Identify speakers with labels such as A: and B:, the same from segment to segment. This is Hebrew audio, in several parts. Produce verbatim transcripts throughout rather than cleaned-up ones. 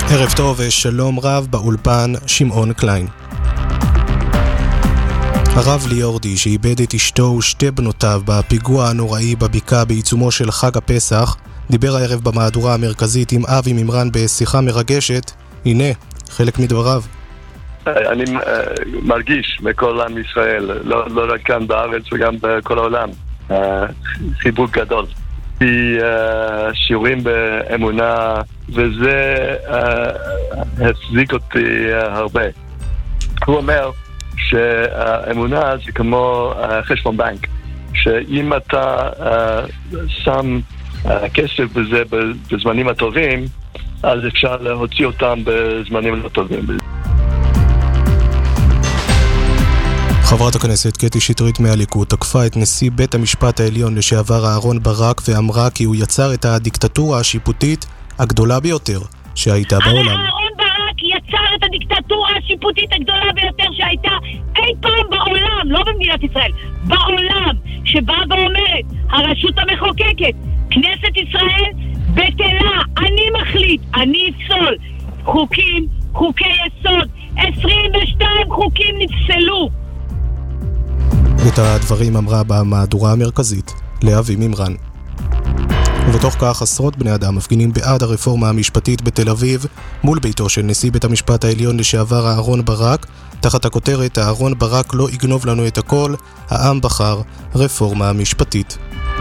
A: ערב טוב ושלום רב, באולפן שמעון קליין. הרב ליאורדי, שאיבד את אשתו ושתי בנותיו בפיגוע הנוראי בבקעה בעיצומו של חג הפסח, דיבר הערב במהדורה המרכזית עם אבי מימרן בשיחה מרגשת. הנה, חלק מדבריו.
B: אני מרגיש בכל עם ישראל, לא, לא רק כאן בארץ וגם בכל העולם, חיבוק גדול. כי שיעורים באמונה, וזה החזיק אותי הרבה. הוא אומר שהאמונה זה כמו חשבון בנק, שאם אתה שם כסף בזה בזמנים הטובים, אז אפשר להוציא אותם בזמנים לא טובים.
A: חברת הכנסת קטי שטרית מהליכוד תקפה את נשיא בית המשפט העליון לשעבר אהרון ברק ואמרה כי הוא יצר את הדיקטטורה השיפוטית הגדולה ביותר שהייתה בעולם.
C: אהרון ברק יצר את הדיקטטורה השיפוטית הגדולה ביותר שהייתה אי פעם בעולם, לא במדינת ישראל, בעולם, שבאה ואומרת הרשות המחוקקת, כנסת ישראל בטלה, אני מחליט, אני אפסול חוקים, חוקי יסוד, עשרים ושתיים חוקים נפסלו.
A: את הדברים אמרה במהדורה המרכזית לאבי מימרן. ובתוך כך עשרות בני אדם מפגינים בעד הרפורמה המשפטית בתל אביב מול ביתו של נשיא בית המשפט העליון לשעבר אהרון ברק, תחת הכותרת אהרון ברק לא יגנוב לנו את הכל, העם בחר רפורמה משפטית.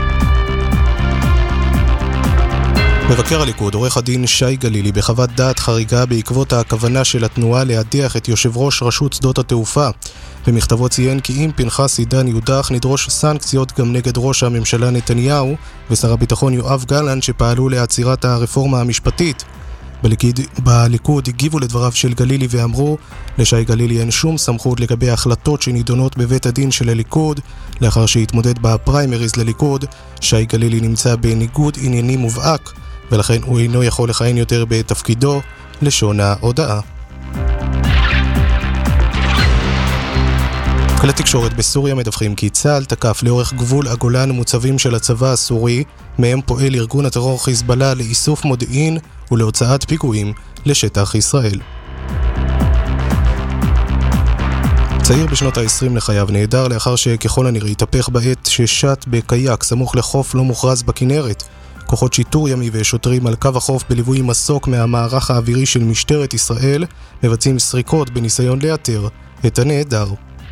A: מבקר הליכוד, עורך הדין שי גלילי, בחוות דעת חריגה בעקבות הכוונה של התנועה להדיח את יושב ראש רשות שדות התעופה. במכתבו ציין כי אם פנחס עידן יודח נדרוש סנקציות גם נגד ראש הממשלה נתניהו ושר הביטחון יואב גלנט שפעלו לעצירת הרפורמה המשפטית. בליכוד, בליכוד הגיבו לדבריו של גלילי ואמרו, לשי גלילי אין שום סמכות לגבי החלטות שנידונות בבית הדין של הליכוד. לאחר שהתמודד בפריימריז לליכוד, שי גלילי נמצא בניגוד עניינים מובהק ולכן הוא אינו יכול לכהן יותר בתפקידו, לשון ההודעה. כלי תקשורת בסוריה מדווחים כי צה"ל תקף לאורך גבול הגולן מוצבים של הצבא הסורי, מהם פועל ארגון הטרור חיזבאללה לאיסוף מודיעין ולהוצאת פיגועים לשטח ישראל. צעיר בשנות ה-עשרים לחייו נהדר לאחר שככל הנראה התהפך בעת ששט בקייק סמוך לחוף לא מוכרז בכנרת. כוחות שיטור ימי ושוטרים על קו החוף בליווי מסוק מהמערך האווירי של משטרת ישראל מבצעים סריקות בניסיון לאתר את הנהדר.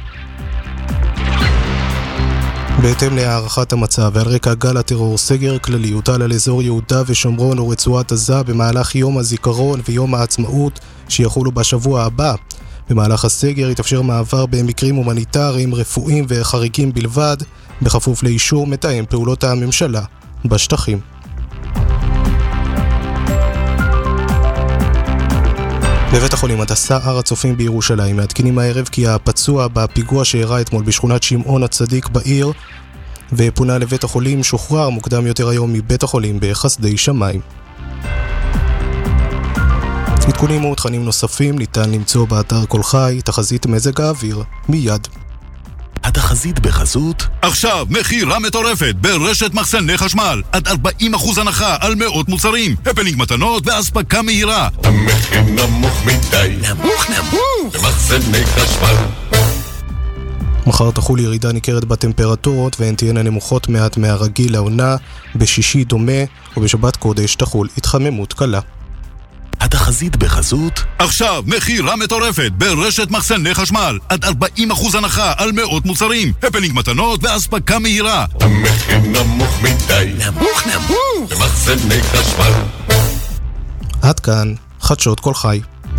A: בהתאם להערכת המצב ועל רקע גל הטרור, סגר כללי הוטל על אזור יהודה ושומרון ורצועת עזה במהלך יום הזיכרון ויום העצמאות שיחולו בשבוע הבא. במהלך הסגר יתאפשר מעבר במקרים הומניטריים, רפואיים וחריגים בלבד, בכפוף לאישור מתאם פעולות הממשלה בשטחים. בבית החולים הדסה הר הצופים בירושלים מעדכנים הערב כי הפצוע בפיגוע שאירע אתמול בשכונת שמעון הצדיק בעיר ופונה לבית החולים שוחרר מוקדם יותר היום מבית החולים בחסדי שמיים. עדכונים ותכנים נוספים ניתן למצוא באתר כל חי. תחזית מזג האוויר מיד.
D: התחזית בחזות עכשיו מחירה מטורפת ברשת מחסני חשמל עד ארבעים אחוז הנחה על מאות מוצרים, הפנינג מתנות ואספקה מהירה. המחיר נמוך מדי, נמוך נמוך במחסני חשמל.
A: מחר תחול ירידה ניכרת בטמפרטורות והן תהיינה נמוכות מעט מהרגיל לעונה. בשישי דומה ובשבת קודש תחול התחממות קלה.
D: התחזית בחזות עכשיו מחירה מטורפת ברשת מחסני חשמל עד ארבעים אחוז הנחה על מאות מוצרים, הפנינג מתנות ואספקה מהירה. המחיר נמוך מדי, נמוך נמוך במחסני חשמל.
A: עד כאן חדשות כל חי.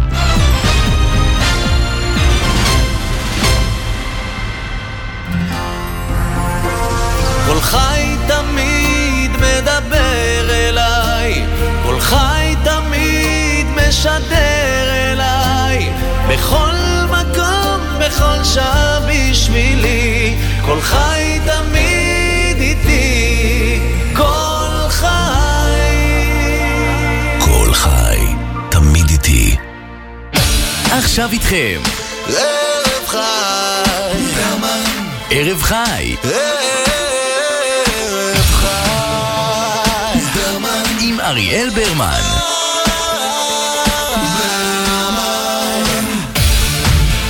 E: כל חי תמיד מדבר אליי, כל חי תמיד משדר אליי, בכל מקום, בכל שעה בשבילי, כל חי תמיד איתי, כל חי,
D: כל חי תמיד איתי.
E: עכשיו איתכם
D: ערב חי,
E: ערב חי,
D: ערב חי,
E: עם אריאל ברמן.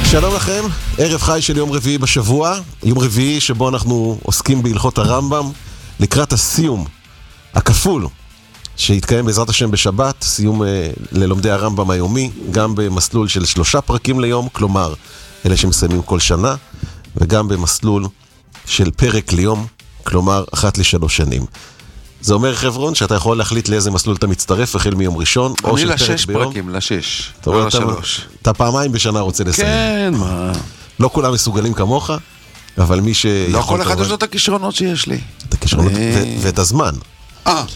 F: שלום לכם, ערב חי של יום רביעי בשבוע, יום רביעי שבו אנחנו עוסקים בהלכות הרמב"ם לקראת הסיום הכפול שהתקיים בעזרת השם בשבת, סיום אה, ללומדי הרמב"ם היומי, גם במסלול של שלושה פרקים ליום, כלומר אלה שמסיימים כל שנה, וגם במסלול של פרק ליום, כלומר אחת לשלוש שנים. זה אומר חברון שאתה יכול להחליט לאיזה מסלול אתה מצטרף החל מיום ראשון או של פרק ביום. אני לשש פרקים, לשש, לא לשלוש. אתה פעמיים בשנה רוצה לסיים. כן, מה? לא כולם מסוגלים כמוך, אבל מי ש... לא כל אחד יש לו את הכישרונות שיש לי. את הכישרונות ואת הזמן. אה.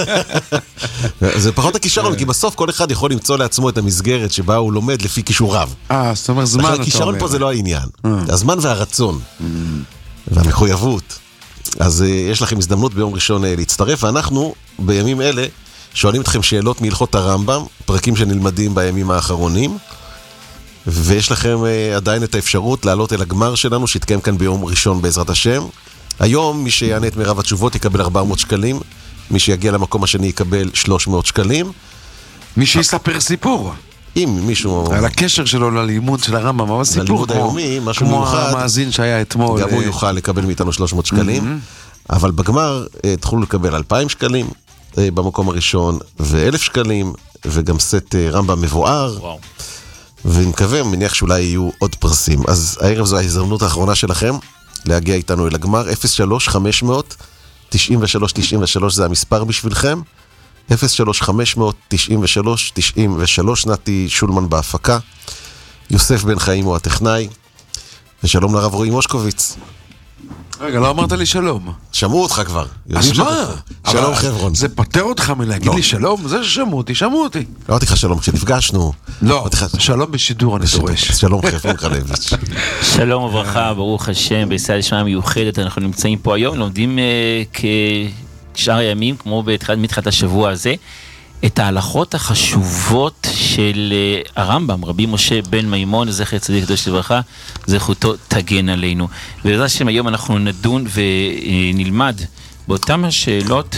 F: זה פחות הכישרון, כי בסוף כל אחד יכול למצוא לעצמו את המסגרת שבה הוא לומד לפי כישוריו. אה, זאת אומרת זמן אתה אומר. הכישרון פה זה לא העניין. הזמן והרצון. והמחויבות. אז uh, יש לכם הזדמנות ביום ראשון uh, להצטרף, ואנחנו בימים אלה שואלים אתכם שאלות מהלכות הרמב"ם, פרקים שנלמדים בימים האחרונים, ויש לכם uh, עדיין את האפשרות לעלות אל הגמר שלנו, שיתקיים כאן ביום ראשון בעזרת השם. היום מי שיענה את מרב התשובות יקבל ארבע מאות שקלים, מי שיגיע למקום השני יקבל שלוש מאות שקלים. מי שיספר סיפור. אם מישהו... על הקשר שלו ללימוד של הרמב"ם, אבל סיפור כמו, כמו המאזין שהיה אתמול. גם הוא יוכל לקבל מאיתנו שלוש מאות שקלים, אבל בגמר תוכלו לקבל אלפיים שקלים במקום הראשון, ואלף שקלים, וגם סט רמב"ם מבואר, ואני מקווה, מניח שאולי יהיו עוד פרסים. אז הערב זו ההזדמנות האחרונה שלכם, להגיע איתנו אל הגמר. אפס שלוש חמש מאות תשעים ושלוש תשעים ושלוש זה המספר בשבילכם. אפס שלוש חמש מאות תשעים ושלוש תשעים ושלוש, נתי שולמן בהפקה, יוסף בן חיים הוא הטכנאי, ושלום לרב רועי מושקוביץ. רגע, לא אמרת לי שלום. שמעו אותך כבר. אז מה? שלום חברון. זה פותר אותך מלהגיד לי שלום? זה ששמעו אותי, שמעו אותי. לא אמרתי לך שלום כשנפגשנו. לא, שלום בשידור אני דורש. שלום חברון חלביץ'.
G: שלום וברכה, ברוך השם, בישראל לשמה מיוחדת, אנחנו נמצאים פה היום, לומדים כ... שאר הימים, כמו מתחילת השבוע הזה, את ההלכות החשובות של הרמב"ם, רבי משה בן מימון, זכר צדיק קדוש לברכה, זכותו תגן עלינו. ובעזרת השם היום אנחנו נדון ונלמד באותן השאלות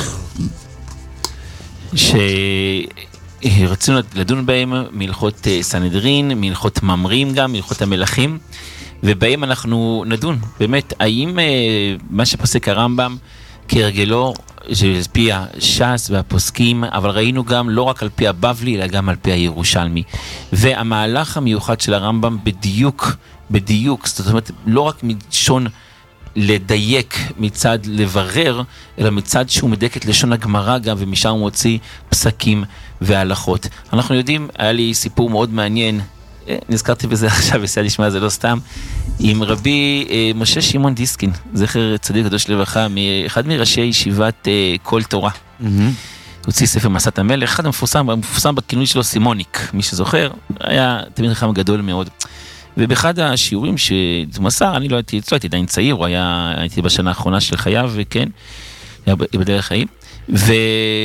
G: שרצינו לדון בהן, מהלכות סנהדרין, מהלכות ממרים גם, מהלכות המלכים, ובהם אנחנו נדון, באמת, האם מה שפוסק הרמב"ם כהרגלו, שעל פי הש"ס והפוסקים, אבל ראינו גם לא רק על פי הבבלי, אלא גם על פי הירושלמי. והמהלך המיוחד של הרמב"ם בדיוק, בדיוק, זאת אומרת, לא רק משון לדייק מצד לברר, אלא מצד שהוא מדייק את לשון הגמרא גם, ומשם הוא מוציא פסקים והלכות. אנחנו יודעים, היה לי סיפור מאוד מעניין, נזכרתי בזה עכשיו, בסייעתא דשמיא, זה לא סתם, עם רבי אה, משה שמעון דיסקין, זכר צדיק קדוש לברכה, אחד מראשי ישיבת אה, כל תורה. Mm-hmm. הוציא ספר מסעת המלך, אחד המפורסם, המפורסם בכינוי שלו סימוניק, מי שזוכר, היה תמיד חכם גדול מאוד. ובאחד השיעורים שהוא מסר, אני לא הייתי, לא הייתי עדיין צעיר, הוא היה, הייתי בשנה האחרונה של חייו, וכן, היה בדרך חיים, ו...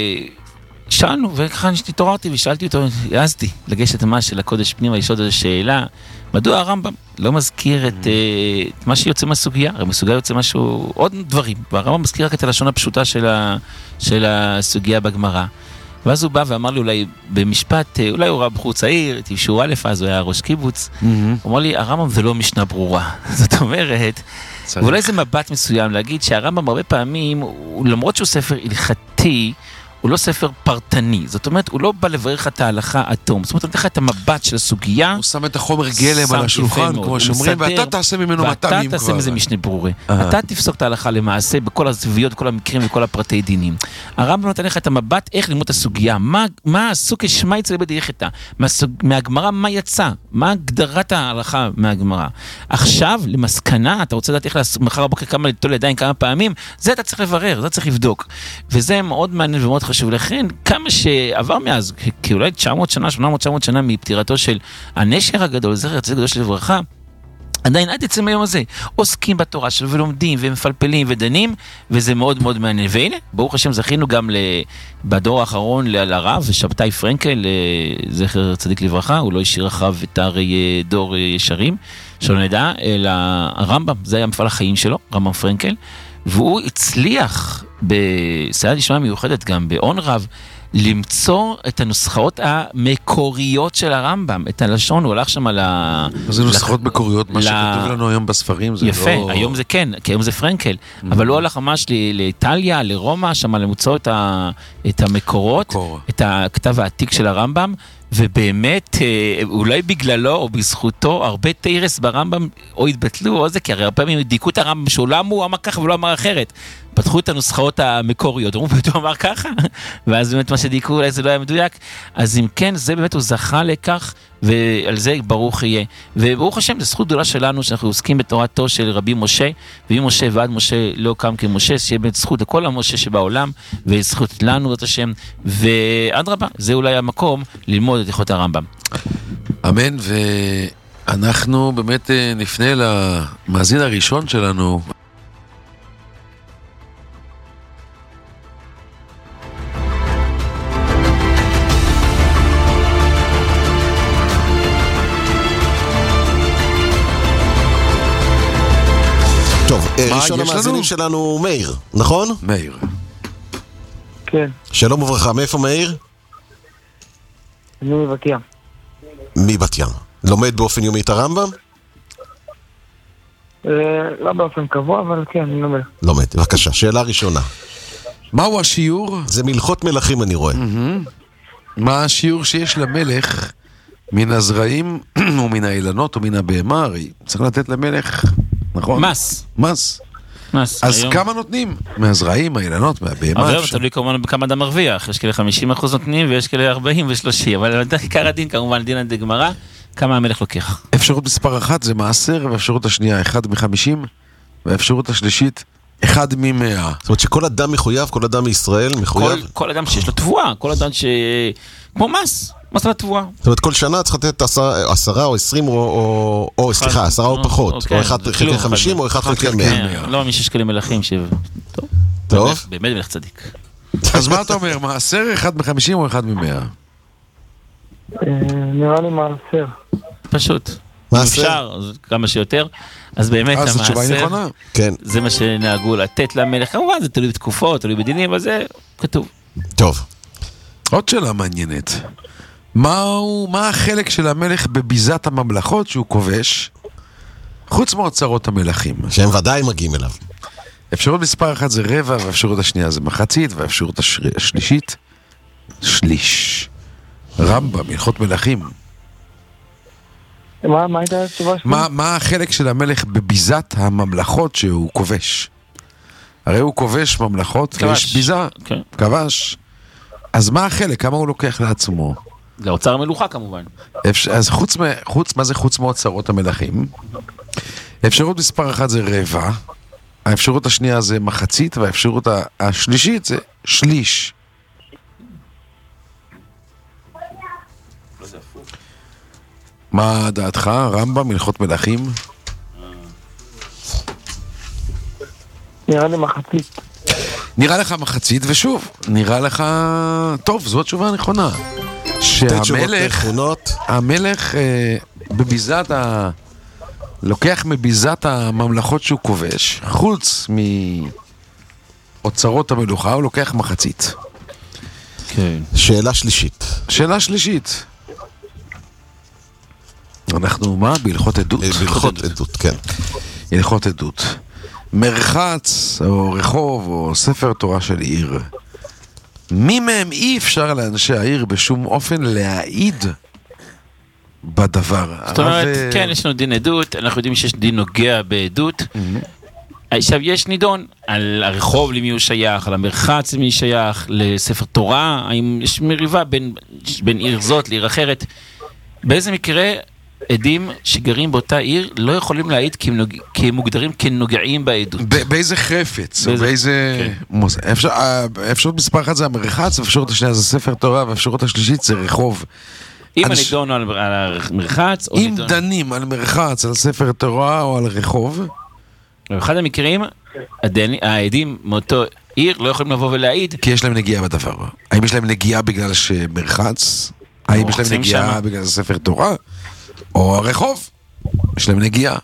G: שאלנו, וככה התעוררתי ושאלתי אותו, העזתי לגשת מה של הקודש פנימה, לשאול איזו שאלה, מדוע הרמב"ם לא מזכיר את, את מה שיוצא מהסוגיה? הרי מסוגיה יוצא משהו, עוד דברים, והרמב"ם מזכיר רק את הלשון הפשוטה של, ה, של הסוגיה בגמרא. ואז הוא בא ואמר לי אולי במשפט, אולי הוא ראה בחור צעיר, הייתי שיעור א', אז הוא היה ראש קיבוץ, הוא אמר לי, הרמב"ם זה לא משנה ברורה. זאת אומרת, ואולי זה מבט מסוים להגיד שהרמב"ם הרבה פעמים, למרות שהוא ספר הלכתי, הוא לא ספר פרטני, זאת אומרת, הוא לא בא לברך את ההלכה אטום, זאת אומרת, הוא נתן לך את המבט של הסוגיה, הוא שם את החומר גלם על השולחן, כמו שאומרים, ואתה תעשה ממנו מטעמים כבר. ואתה תעשה מזה משנה ברורה. אתה תפסוק את ההלכה למעשה, בכל הזוויות, בכל המקרים וכל הפרטי דינים. הרמב"ם נתן לך את המבט, איך ללמוד את הסוגיה, מה הסוג שמע יצא בדייכתה, מהגמרא מה יצא, מה הגדרת ההלכה מהגמרא. עכשיו, למסקנה, אתה רוצה לדעת איך מחר בבוקר כמה לטול ידיים כמה פעמים, זה אתה צריך לברר, זה צריך לבדוק. וזה מאוד מעניין ומאוד חשוב. לכן, כמה שעבר מאז, כי אולי תשע מאות שנה, שמונה מאות, תשע מאות שנה מפטירתו של הנשר הגדול, זכר צדיק קדוש לברכה, עדיין עד עצם היום הזה, עוסקים בתורה שלו ולומדים ומפלפלים ודנים, וזה מאוד מאוד מעניין. והנה, ברוך השם, זכינו גם בדור האחרון לרב, שבתאי פרנקל, זכר צדיק לברכה, הוא לא השאיר אחריו את הרי דור ישרים, שלא נדע, אלא הרמב"ם, זה היה מפעל החיים שלו, רמב"ם פרנקל, והוא הצליח בסייעתא דשמיא מיוחדת גם באון רב למצוא את הנוסחאות המקוריות של הרמב"ם, את הלשון, הוא הלך שם על ה...
H: זה נוסחאות מקוריות, מה שכתוב לנו היום בספרים זה לא...
G: יפה, היום זה כן, כי היום זה פרנקל, אבל הוא הלך ממש לאיטליה, לרומא, שם למצוא את המקורות, את הכתב העתיק של הרמב"ם, ובאמת, אולי בגללו או בזכותו, הרבה תירס ברמב"ם או התבטלו או זה, כי הרי הרבה פעמים דייקו את הרמב"ם שהוא לא אמר ככה ולא אמר אחרת. פתחו את הנוסחאות המקוריות, אמרו, הוא אמר ככה, ואז באמת מה שדייקו אולי זה לא היה מדויק. אז אם כן, זה באמת הוא זכה לכך, ועל זה ברוך יהיה. וברוך השם, זו זכות גדולה שלנו, שאנחנו עוסקים בתורתו של רבי משה, ומשה ועד משה לא קם כמשה, שיהיה באמת זכות לכל המשה שבעולם, וזכות לנו, את השם, ועד רבה, זה אולי המקום ללמוד את הלכות הרמב"ם.
H: אמן, ואנחנו באמת נפנה למאזין הראשון שלנו.
F: טוב, ראשון המאזינים שלנו מאיר, נכון?
H: מאיר.
I: כן.
F: שלום וברכה, מאיפה מאיר?
I: אני מבת ים.
F: מבת ים. לומד באופן יומי את הרמב"ם?
I: לא באופן קבוע, אבל כן, אני לומד.
F: לומד, בבקשה, שאלה ראשונה.
H: מהו השיעור?
F: זה מלכות מלכים אני רואה.
H: מה השיעור שיש למלך מן הזרעים ומן האילנות ומן הבהמה? הרי צריך לתת למלך, נכון?
G: מס.
H: מס.
G: מס.
H: אז כמה נותנים? מהזרעים, האילנות, מהבהמה?
G: אבל תלוי כמובן בכמה אדם מרוויח. יש כאלה חמישים אחוז נותנים ויש כאלה ארבעים ושלושים, אבל עיקר הדין כמובן דין הדגמרא, כמה המלך לוקח.
H: אפשרות מספר אחת זה מעשר, ואפשרות השנייה אחד מחמישים, והאפשרות השלישית אחד ממאה.
F: זאת אומרת שכל אדם מחויב, כל אדם מישראל מחויב?
G: כל, כל אדם שיש לו תבואה, כל אדם ש... כמו מס, מס על התבואה.
F: זאת אומרת כל שנה צריך לתת עשרה, עשרה או עשרים או, או, או סליחה, עשרה או פחות. או, או אחד חלקי חמישים או אחד חלקי מאה.
G: לא מי שיש כאלה מלכים ש... טוב.
F: טוב.
G: באמת מלך צדיק.
H: אז מה אתה אומר, מעשר אחד מחמישים או אחד ממאה?
I: נראה לי מעשר.
G: פשוט. אם אפשר, כמה שיותר. אז באמת המעשר, זה מה שנהגו לתת למלך. כמובן זה תלוי בתקופות, תלוי בדינים, אבל זה כתוב.
F: טוב.
H: עוד שאלה מעניינת. מהו, מה החלק של המלך בביזת הממלכות שהוא כובש, חוץ מאוצרות המלכים?
F: שהם ודאי מגיעים אליו.
H: אפשרות מספר אחת זה רבע, והאפשרות השנייה זה מחצית, והאפשרות השלישית, שליש. רמב"ם, הלכות מלכים.
I: מה, מה הייתה התשובה שלך?
H: מה, מה החלק של המלך בביזת הממלכות שהוא כובש? הרי הוא כובש ממלכות, ויש ביזה, כבש. אז מה החלק? כמה הוא לוקח לעצמו?
G: לאוצר המלוכה כמובן.
H: אז חוץ, חוץ, מה זה חוץ מאוצרות המלכים? האפשרות מספר אחת זה רבע, האפשרות השנייה זה מחצית, והאפשרות השלישית זה שליש. מה דעתך? רמב"ם, הלכות מלכים?
I: נראה לי מחצית.
H: נראה לך מחצית, ושוב, נראה לך... טוב, זו התשובה הנכונה. שהמלך, המלך אה, בביזת ה... לוקח מביזת הממלכות שהוא כובש, חוץ מאוצרות המלוכה, הוא לוקח מחצית.
F: כן. שאלה שלישית.
H: שאלה שלישית. אנחנו מה? בהלכות עדות?
F: בהלכות עדות, כן.
H: הלכות עדות. מרחץ, או רחוב, או ספר תורה של עיר. מי מהם אי אפשר לאנשי העיר בשום אופן להעיד בדבר?
G: זאת אומרת, כן, יש לנו דין עדות, אנחנו יודעים שיש דין נוגע בעדות. עכשיו, יש נידון על הרחוב למי הוא שייך, על המרחץ למי הוא שייך, לספר תורה, האם יש מריבה בין, בין עיר זאת לעיר אחרת. באיזה מקרה עדים שגרים באותה עיר לא יכולים להעיד כי הם, נוג... כי הם מוגדרים כנוגעים בעדות.
H: ב- באיזה חפץ, באיזה... באיזה... כן. מוס... אפשר... האפשרות מספר אחת זה המרחץ, האפשרות השנייה זה ספר תורה, והאפשרות השלישית זה רחוב.
G: אם אנש... הנידון על, על המרחץ,
H: אם
G: נידון...
H: דנים על מרחץ, על ספר תורה או על רחוב,
G: באחד המקרים, הדני... העדים מאותו עיר לא יכולים לבוא ולהעיד.
H: כי יש להם נגיעה בדבר. האם יש להם נגיעה בגלל שמרחץ? האם יש להם נגיעה שמה. בגלל ספר תורה? או הרחוב? יש להם נגיעה.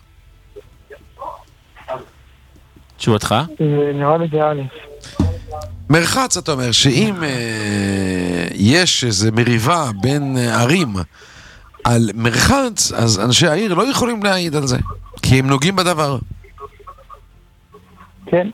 G: תשובתך?
I: נראה לי זה א'.
H: מרחץ, אתה אומר, שאם יש איזו מריבה בין ערים על מרחץ, אז אנשי העיר לא יכולים להעיד על זה, כי הם נוגעים בדבר.
I: כן.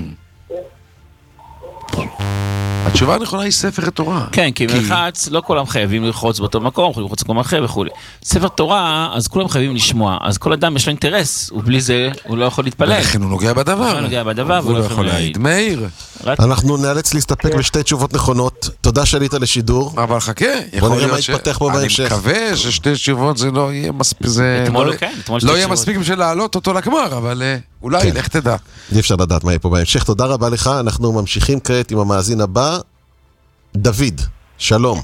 H: התשובה הנכונה היא ספר תורה.
G: כן, כי מרחץ, לא כולם חייבים לרחוץ באותו מקום, יכולים לרחוץ במקום אחר וכו'. ספר תורה, אז כולם חייבים לשמוע, אז כל אדם יש לו אינטרס, ובלי זה הוא לא יכול להתפלל.
H: ולכן הוא נוגע בדבר.
G: הוא נוגע בדבר,
H: הוא לא יכול להעיד. מאיר.
F: אנחנו נאלץ להסתפק בשתי תשובות נכונות. תודה שעלית לשידור.
H: אבל חכה,
F: בוא נראה מה יתפתח פה בהמשך.
H: אני מקווה ששתי תשובות זה לא יהיה מספיק, לא יהיה מספיק בשביל להעלות אותו לגמר, אבל אולי, לך תדע.
F: אי אפשר לדעת מה יהיה פה בהמשך. תודה רבה לך. אנחנו ממשיכים כעת עם המאזין הבא. דוד, שלום.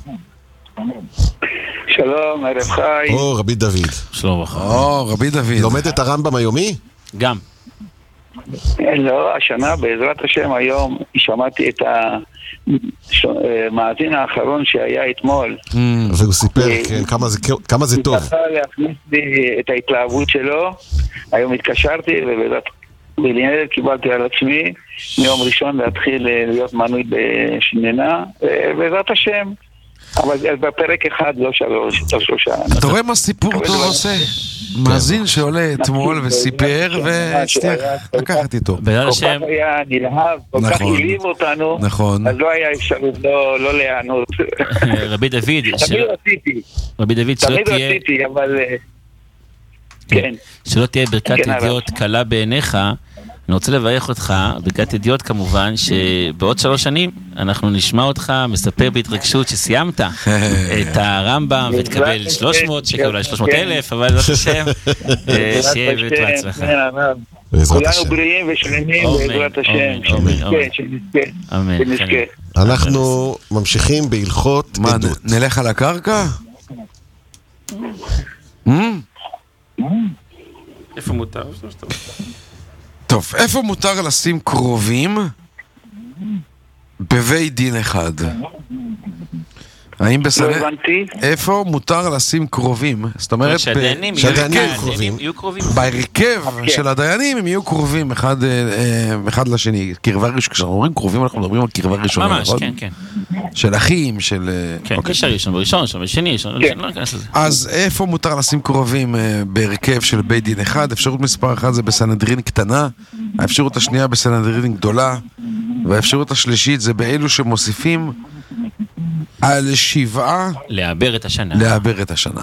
J: שלום, ערב חי.
F: או, רבי דוד.
G: שלום לך.
H: או, רבי דוד.
F: לומד את הרמב"ם היומי?
G: גם.
J: לא, השנה בעזרת השם היום שמעתי את המאזין האחרון שהיה אתמול.
F: והוא סיפר, כן, כמה זה טוב.
J: הוא צריך להכניס לי את ההתלהבות שלו. היום התקשרתי ובעזרת בלינדר קיבלתי על עצמי מיום ראשון להתחיל להיות מנוי בשננה, בעזרת השם. אבל בפרק אחד, לא שלוש, לא שלושה.
H: אתה רואה מה סיפור טוב עושה? מאזין שעולה אתמול וסיפר והצליח לקחת איתו.
J: כל כך היה נלהב, כל כך הליב אותנו, אז לא היה אפשרות לא להיענות.
G: רבי דוד,
J: תמיד רציתי.
G: רבי דוד,
J: תמיד רציתי, אבל כן.
G: שלא תהיה ברכת ידיעות קלה בעיניך. אני רוצה לברך אותך, ברכת ידיעות כמובן, שבעוד שלוש שנים אנחנו נשמע אותך מספר בהתרגשות שסיימת את הרמב"ם ותקבל שלוש מאות שקל, אולי שלוש מאות אלף, אבל לא תשם, שיהיה בהצלחה.
J: כולנו בריאים ושלמים בעזרת השם, שנזכה, שנזכה.
F: אנחנו ממשיכים בהלכות עדות.
H: נלך על הקרקע?
G: איפה מותר?
H: טוב, איפה מותר לשים קרובים בבית דין אחד? האם בסדר?
J: לא הבנתי.
H: איפה מותר לשים קרובים? זאת אומרת,
G: שהדיינים יהיו קרובים.
H: בהרכב של הדיינים הם יהיו קרובים אחד לשני. קרבה ראשונה, כשאנחנו אומרים קרובים אנחנו מדברים על קרבה ראשונה.
G: ממש, כן, כן.
H: של אחים, של...
G: כן, קשר ראשון בראשון, ראשון בשני, ראשון בשני, לא נכנס לזה.
H: אז איפה מותר לשים קרובים בהרכב של בית דין אחד? אפשרות מספר אחת זה בסנהדרין קטנה, האפשרות השנייה בסנהדרין גדולה, והאפשרות השלישית זה באלו שמוסיפים על שבעה
G: לעבר את השנה.
H: לעבר את השנה.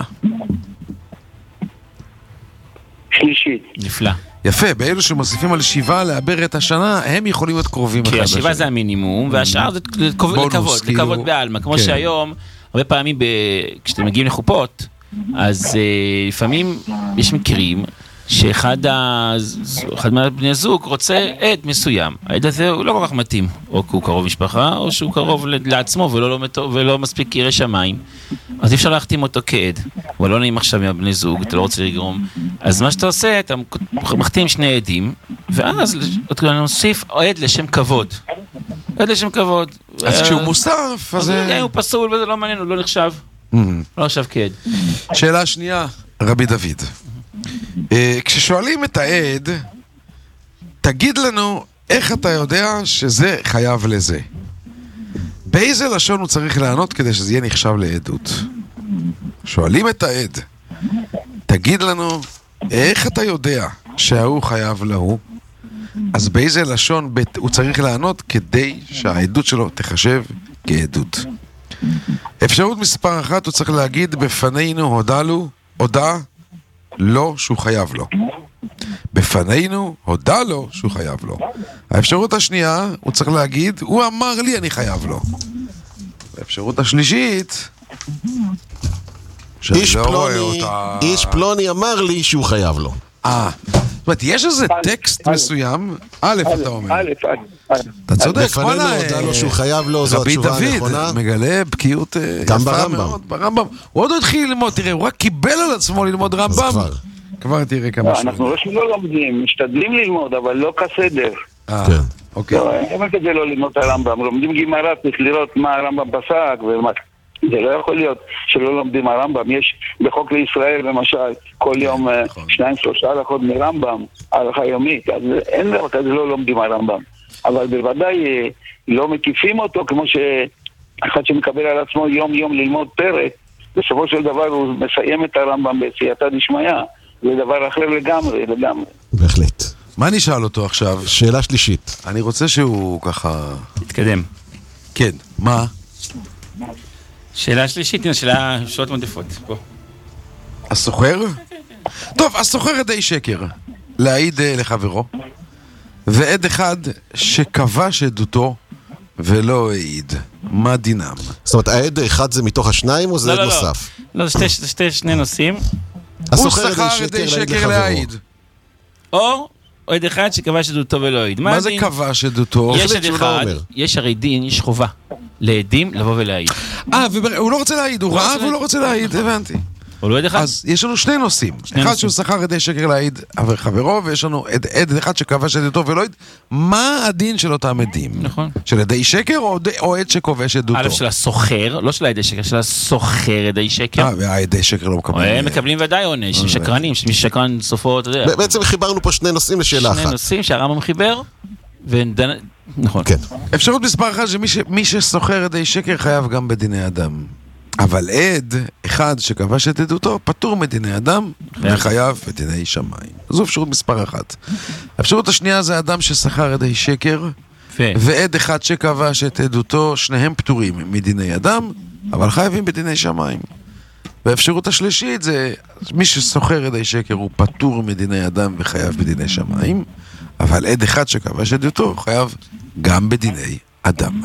J: שלישית.
G: נפלא.
H: יפה, באלו שמוסיפים על שבעה לעבר את השנה, הם יכולים להיות קרובים אחד לשני.
G: כי השבעה זה המינימום, והשאר זה לכבוד, לכבוד בעלמא. כמו שהיום, הרבה פעמים כשאתם מגיעים לחופות, אז לפעמים יש מקרים שאחד מהבני הזוג רוצה עד מסוים. העד הזה הוא לא כל כך מתאים, או כי הוא קרוב משפחה, או שהוא קרוב לעצמו ולא מספיק ירא שמיים. אז אי אפשר להחתים אותו כעד. אבל לא נעים עכשיו מהבני זוג, אתה לא רוצה לגרום. אז מה שאתה עושה, אתה מחתים שני עדים, ואז אתה נוסיף עד לשם כבוד. עד לשם כבוד.
H: אז כשהוא מוסף, אז...
G: הוא פסול וזה לא מעניין, הוא לא נחשב. לא נחשב כעד.
H: שאלה שנייה, רבי דוד. כששואלים את העד, תגיד לנו איך אתה יודע שזה חייב לזה. באיזה לשון הוא צריך לענות כדי שזה יהיה נחשב לעדות? שואלים את העד, תגיד לנו איך אתה יודע שההוא חייב להוא, אז באיזה לשון הוא צריך לענות כדי שהעדות שלו תחשב כעדות. אפשרות מספר אחת, הוא צריך להגיד בפנינו הודע לו, הודע לא שהוא חייב לו. בפנינו הודע לו שהוא חייב לו. האפשרות השנייה, הוא צריך להגיד, הוא אמר לי אני חייב לו. האפשרות השלישית,
F: איש פלוני, איש פלוני אמר לי שהוא חייב לו.
H: אה, זאת אומרת, יש איזה טקסט מסוים, א' אתה אומר.
J: א', א',
H: אתה צודק,
F: בפנינו הודע לו שהוא חייב לו, זו התשובה הנכונה.
H: רבי דוד מגלה בקיאות יפה מאוד ברמב"ם. הוא עוד לא התחיל ללמוד, תראה, הוא רק קיבל על עצמו ללמוד רמב"ם. כבר תראה כמה שוב.
J: אנחנו לא שלא לומדים, משתדלים ללמוד, אבל לא כסדר.
H: אה, אוקיי.
J: אין כזה לא ללמוד את הרמב"ם, לומדים גמרא, צריך לראות מה הרמב"ם פסק ומה... זה לא יכול להיות שלא לומדים הרמב"ם. יש בחוק לישראל למשל כל יום שניים שלושה הלכות מרמב"ם, הלכה יומית, אז אין דבר כזה לא לומדים הרמב"ם, אבל בוודאי לא מקיפים אותו כמו אחד שמקבל על עצמו יום יום ללמוד פרק, בסופו של דבר הוא מסיים את הרמב"ם בסייעתא דשמיא, זה דבר אחר לגמרי, לגמרי.
F: בהחלט.
H: מה אני אשאל אותו עכשיו?
F: שאלה שלישית.
H: אני רוצה שהוא ככה...
G: תתקדם.
H: כן, מה?
G: שאלה שלישית, הנה שאלה, שאלות מודפות, פה.
H: הסוחר? טוב, הסוחר עדי שקר, להעיד לחברו, ועד אחד שכבש עדותו ולא העיד. מה דינם?
F: זאת אומרת, העד אחד זה מתוך השניים או זה עד נוסף?
G: לא, זה שני נושאים.
H: הוא שכר עדי שקר להעיד.
G: או עד אחד שכבש עדותו ולא העיד.
H: מה זה כבש עדותו?
G: יש עד אחד, יש הרי דין, יש חובה לעדים לבוא ולהעיד.
H: אה, והוא לא רוצה להעיד, הוא ראה והוא לא רוצה להעיד, הבנתי. אז יש לנו שני נושאים. אחד שהוא שכר עדי שקר להעיד חברו, ויש לנו עד אחד שכבש עדותו ולא העיד. מה הדין של אותם עדים?
G: נכון.
H: של עדי שקר או עד שכובש עדותו?
G: א', של הסוחר, לא של העדי שקר, של הסוחר עדי שקר.
H: אה, והעדי שקר לא מקבלים.
G: הם מקבלים ודאי עונש, הם שקרנים, שמי ששקרן סופו, אתה יודע.
F: בעצם חיברנו פה שני נושאים לשאלה אחת.
G: שני נושאים שהרמב"ם חיבר, נכון.
H: אפשרות מספר אחת שמי שסוחר עדי שקר חייב גם בדיני אדם. אבל עד אחד שכבש את עדותו פטור מדיני אדם וחייב בדיני שמיים. זו אפשרות מספר אחת. האפשרות השנייה זה אדם ששכר עדי שקר ועד אחד שכבש את עדותו, שניהם פטורים מדיני אדם אבל חייבים בדיני שמיים. והאפשרות השלישית זה מי שסוחר עדי שקר הוא פטור מדיני אדם וחייב בדיני שמיים, אבל עד אחד שכבש את עדותו חייב גם בדיני אדם.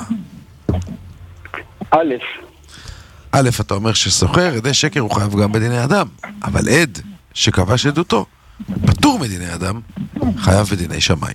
J: א',
H: א', אתה אומר שסוחר עדי שקר הוא חייב גם בדיני אדם, אבל עד שכבש עדותו פטור מדיני אדם חייב בדיני שמיים.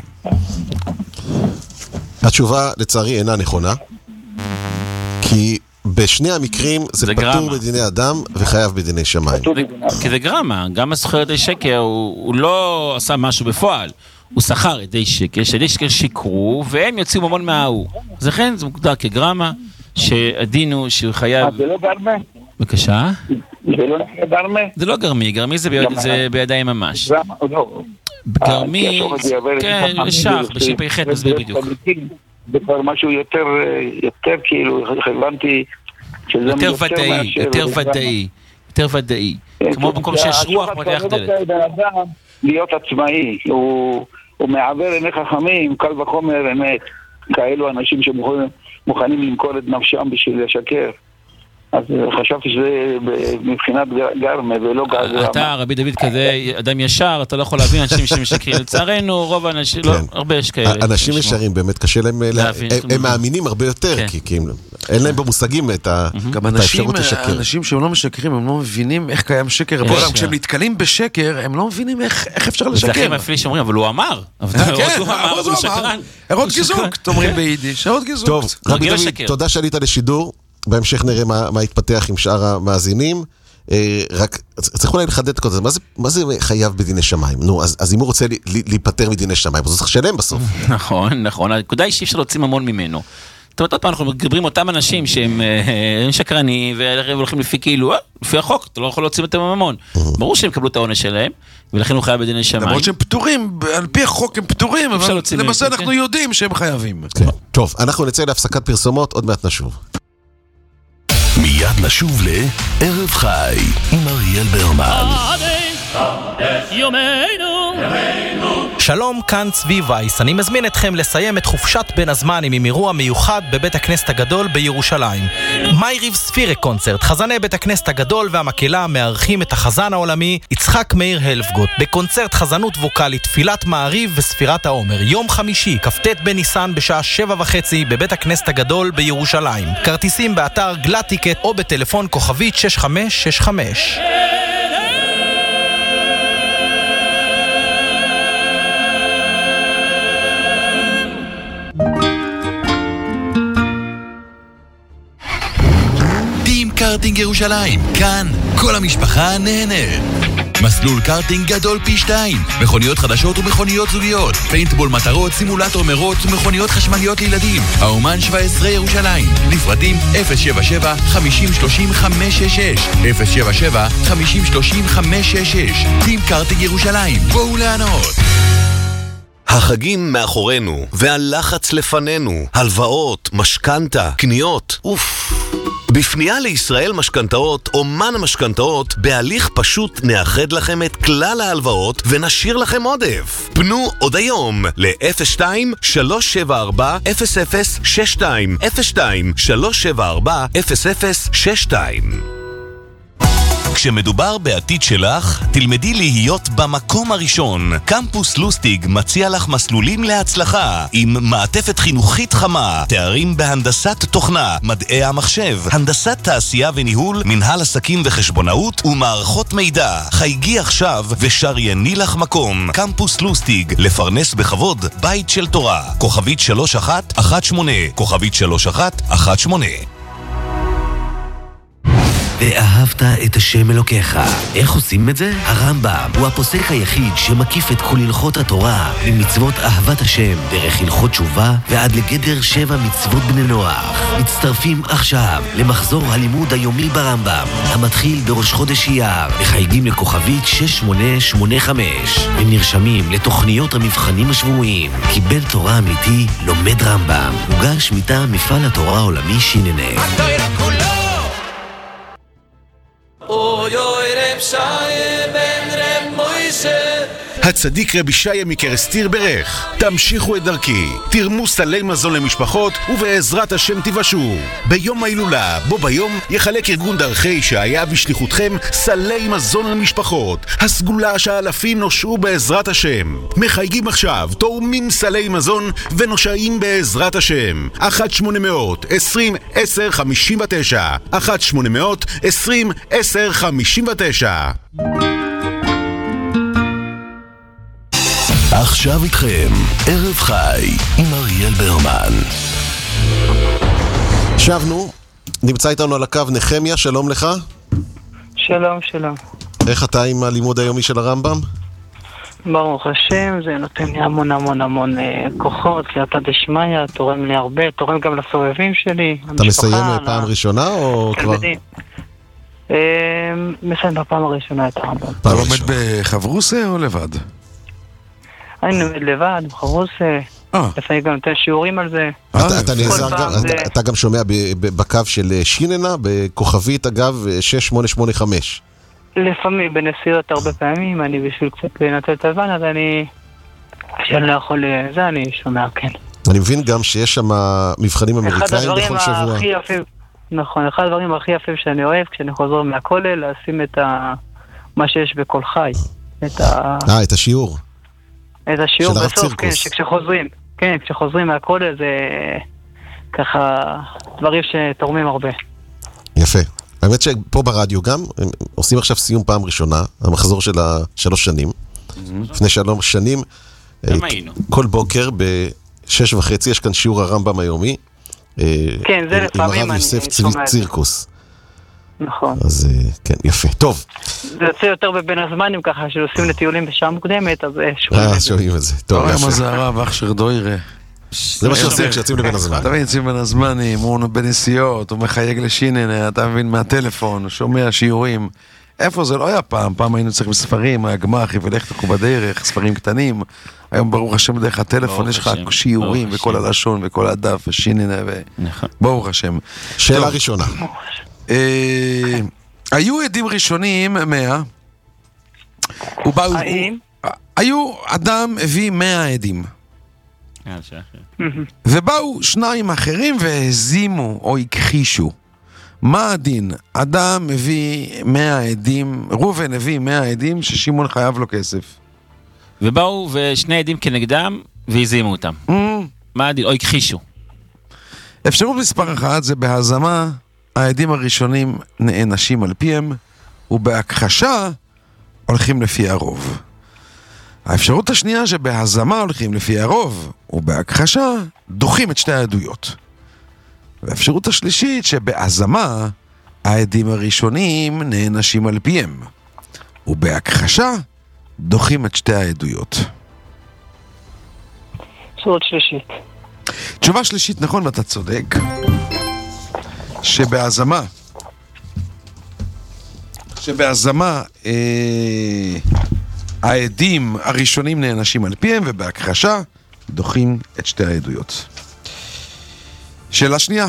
F: התשובה לצערי אינה נכונה, כי בשני המקרים זה פטור בדיני אדם וחייב בדיני שמיים.
G: כי זה גרמה, גם הסוחר עדי שקר הוא לא עשה משהו בפועל, הוא שכר עדי שקר, שעדי שקר שיקרו והם יוצאים המון מההוא, אז לכן זה מוגדר כגרמה שהדין הוא שהוא חייב...
J: זה לא גרמה?
G: בבקשה?
J: זה לא גרמה?
G: זה לא גרמי, גרמי זה בידיים ממש. גרמי, כן, שח, בשיפי חטא, נסביר בדיוק.
J: זה כבר משהו יותר, יותר כאילו, הבנתי שזה
G: יותר ודאי, יותר ודאי, יותר ודאי. כמו במקום שיש רוח פותח דלת.
J: להיות עצמאי, הוא מעבר עיני חכמים, קל וחומר אמת, כאלו אנשים שמוכנים למכור את נפשם בשביל לשקר. אז חשבתי שזה מבחינת גרמה ולא גרמה.
G: אתה, רבי דוד, כזה אדם ישר, אתה לא יכול להבין אנשים שמשקרים. לצערנו, רוב האנשים, לא, הרבה יש כאלה.
F: אנשים ישרים, באמת קשה להם, הם מאמינים הרבה יותר, כי אין להם במושגים את האפשרות לשקר.
H: אנשים שהם לא משקרים, הם לא מבינים איך קיים שקר בעולם. כשהם נתקלים בשקר, הם לא מבינים איך אפשר לשקר.
G: זה הכי מפליא שאומרים, אבל הוא אמר.
H: כן, הוא אמר. הרות גזוקט, אומרים ביידיש. הרות גזוקט.
F: טוב, רבי דוד, תודה שעלית לשידור. בהמשך נראה מה, מה יתפתח עם שאר המאזינים. אה, רק צריך אולי לחדד כל זה. מה זה, מה זה חייב בדיני שמיים? נו, אז, אז אם הוא רוצה לי, לי, להיפטר מדיני שמיים, אז הוא צריך לשלם בסוף.
G: נכון, נכון. הנקודה היא שאי אפשר להוציא ממון ממנו. זאת אומרת, עוד פעם אנחנו מדברים אותם אנשים שהם אה, שקרנים והולכים לפי כאילו, אה, לפי החוק, אתה לא יכול להוציא אותם ממון. ברור שהם קבלו את העונש שלהם, ולכן הוא חייב בדיני שמיים.
H: למרות שהם פטורים, על פי החוק הם פטורים, אבל למעשה אנחנו יודעים שהם חייבים.
F: כן. טוב, אנחנו נצא להפסקת פרסומות, עוד מעט נשוב.
D: מיד נשוב לערב חי עם אריאל ברמן.
K: שלום, כאן צבי וייס. אני מזמין אתכם לסיים את חופשת בין הזמנים עם אירוע מיוחד בבית הכנסת הגדול בירושלים. מייריב ספירה קונצרט. חזני בית הכנסת הגדול והמקהלה מארחים את החזן העולמי יצחק מאיר הלפגוט בקונצרט חזנות ווקלית, תפילת מעריב וספירת העומר. יום חמישי, כ"ט בניסן בשעה שבע וחצי בבית הכנסת הגדול בירושלים. כרטיסים באתר גלטיקט או בטלפון כוכבית שש חמש שש חמש.
E: קארטינג ירושלים, כאן כל המשפחה נהנה. מסלול קארטינג גדול פי שתיים, מכוניות חדשות ומכוניות זוגיות, פיינטבול מטרות, סימולטור מרוץ ומכוניות חשמליות לילדים. האומן שבע עשרה ירושלים, לפרטים אפס שבע שבע חמישים שלושים חמש שש שש, אפס שבע שבע חמישים שלושים חמש שש שש. טים קארטינג ירושלים, בואו לענות.
L: החגים מאחורינו, והלחץ לפנינו. הלוואות, משכנתה, קניות, אוף. בפנייה לישראל משכנתאות, אומן המשכנתאות, בהליך פשוט נאחד לכם את כלל ההלוואות ונשאיר לכם עודף. פנו עוד היום ל-אפס שתיים שלוש שבע ארבע אפס אפס שש שתיים אפס שתיים שלוש שבע ארבע אפס אפס שש שתיים.
M: כשמדובר בעתיד שלך, תלמדי להיות במקום הראשון. קמפוס לוסטיג מציע לך מסלולים להצלחה עם מעטפת חינוכית חמה, תארים בהנדסת תוכנה, מדעי המחשב, הנדסת תעשייה וניהול, מנהל עסקים וחשבונאות ומערכות מידע. חייגי עכשיו ושרייני לך מקום. קמפוס לוסטיג, לפרנס בכבוד, בית של תורה. כוכבית שלוש אחת אחת שמונה, כוכבית שלוש אחת אחת שמונה.
N: ואהבת את השם אלוקיך. איך עושים את זה? הרמב"ם הוא הפוסק היחיד שמקיף את כל הלכות התורה ממצוות אהבת השם דרך הלכות תשובה ועד לגדר שבע מצוות בני נוח. מצטרפים עכשיו למחזור הלימוד היומי ברמב"ם המתחיל בראש חודש אייר. מחייגים לכוכבית שש שמונה שמונה חמש ונרשמים לתוכניות המבחנים השבועיים, כי בן תורה אמיתי לומד רמב"ם. מוגש מטעם מפעל התורה העולמי שיננה.
O: אוי אוי רב שי בן רב מוישה.
P: הצדיק רבי שי מקרסטיר ברך, תמשיכו את דרכי, תרמו סלי מזון למשפחות ובעזרת השם תיוושעו. ביום ההילולה, בו ביום יחלק ארגון דרכי שהיה בשליחותכם סלי מזון למשפחות. הסגולה שהאלפים נושעו בעזרת השם. מחייגים עכשיו, תורמים סלי מזון ונושעים בעזרת השם. אחת שמונה מאות עשרים עשר חמישים ותשע אחת שמונה מאות עשרים עשר חמישים ותשע.
M: עכשיו איתכם, ערב חי עם אריאל ברמן.
F: שבנו, נמצא איתנו על הקו נחמיה, שלום לך.
I: שלום, שלום.
F: איך אתה עם הלימוד היומי של הרמב"ם?
I: ברוך השם, זה נותן לי המון המון המון אה, כוחות, סייעתא דשמיא, תורם לי הרבה, תורם גם לסובבים שלי.
F: אתה מסיים פעם לה... ראשונה או כבר?
I: אה, מסיים בפעם הראשונה את הרמב"ם.
H: אתה לומד בחברוסה או לבד?
I: אני לומד לבד, בחברוסה, לפעמים גם נותן שיעורים על זה.
F: אתה גם שומע בקו של שיננה, בכוכבית אגב שש שמונה שמונה חמש.
I: לפעמים, בנסיעות הרבה פעמים, אני בשביל קצת לנצל את הזמן, אז אני, כשאני לא יכול לזה, אני שומע, כן.
F: אני מבין גם שיש שם מבחנים אמריקאים בכל שבוע.
I: נכון, אחד הדברים הכי יפים שאני אוהב, כשאני חוזר מהכולל, לשים את מה שיש בכל חי.
F: אה, את השיעור.
I: את השיעור בסוף, כן, שכשחוזרים, כן, כשחוזרים מהכולל זה ככה דברים שתורמים הרבה.
F: יפה. האמת שפה ברדיו גם, הם עושים עכשיו סיום פעם ראשונה, המחזור של השלוש שנים. לפני שלוש שנים, כל בוקר בשש וחצי יש כאן שיעור הרמב"ם היומי.
I: כן, זה לפעמים
F: עם הרב יוסף צבי צירקוס.
I: נכון.
F: אז כן, יפה. טוב.
I: זה יוצא יותר בבין הזמנים ככה, שעושים לטיולים בשעה מוקדמת, אז
F: שומעים את זה.
H: טוב, מה זה הרב, אח שרדו יראה.
F: זה מה שעושים כשיוצאים לבין הזמן.
H: אתה מבין, יוצאים בין הזמנים, הוא בנסיעות, הוא מחייג לשיננה, אתה מבין מהטלפון, הוא שומע שיעורים. איפה זה לא היה פעם? פעם היינו צריכים ספרים, הגמחי ולך תקו בדרך, ספרים קטנים. היום ברוך השם דרך הטלפון, יש לך שיעורים וכל הלשון וכל הדף ושיננה וברוך השם.
F: שאלה ראשונה.
H: היו עדים ראשונים מאה. היו, אדם הביא מאה עדים. ובאו שניים אחרים והזימו או הכחישו. מה הדין? אדם הביא מאה עדים, ראובן הביא מאה עדים ששימון חייב לו כסף.
G: ובאו ושני עדים כנגדם והזימו אותם. מה הדין? או הכחישו.
H: אפשרות מספר אחת זה בהזמה, העדים הראשונים נענשים על פיהם, ובהכחשה הולכים לפי הרוב. האפשרות השנייה שבהזמה הולכים לפי הרוב, ובהכחשה דוחים את שתי העדויות. והאפשרות השלישית שבהזמה העדים הראשונים נענשים על פיהם, ובהכחשה דוחים את שתי העדויות.
I: אפשרות שלישית.
H: תשובה שלישית, נכון, ואתה צודק. שבהזמה שבהזמה אה, העדים הראשונים נענשים על פיהם, ובהכחשה דוחים את שתי העדויות. שאלה שנייה.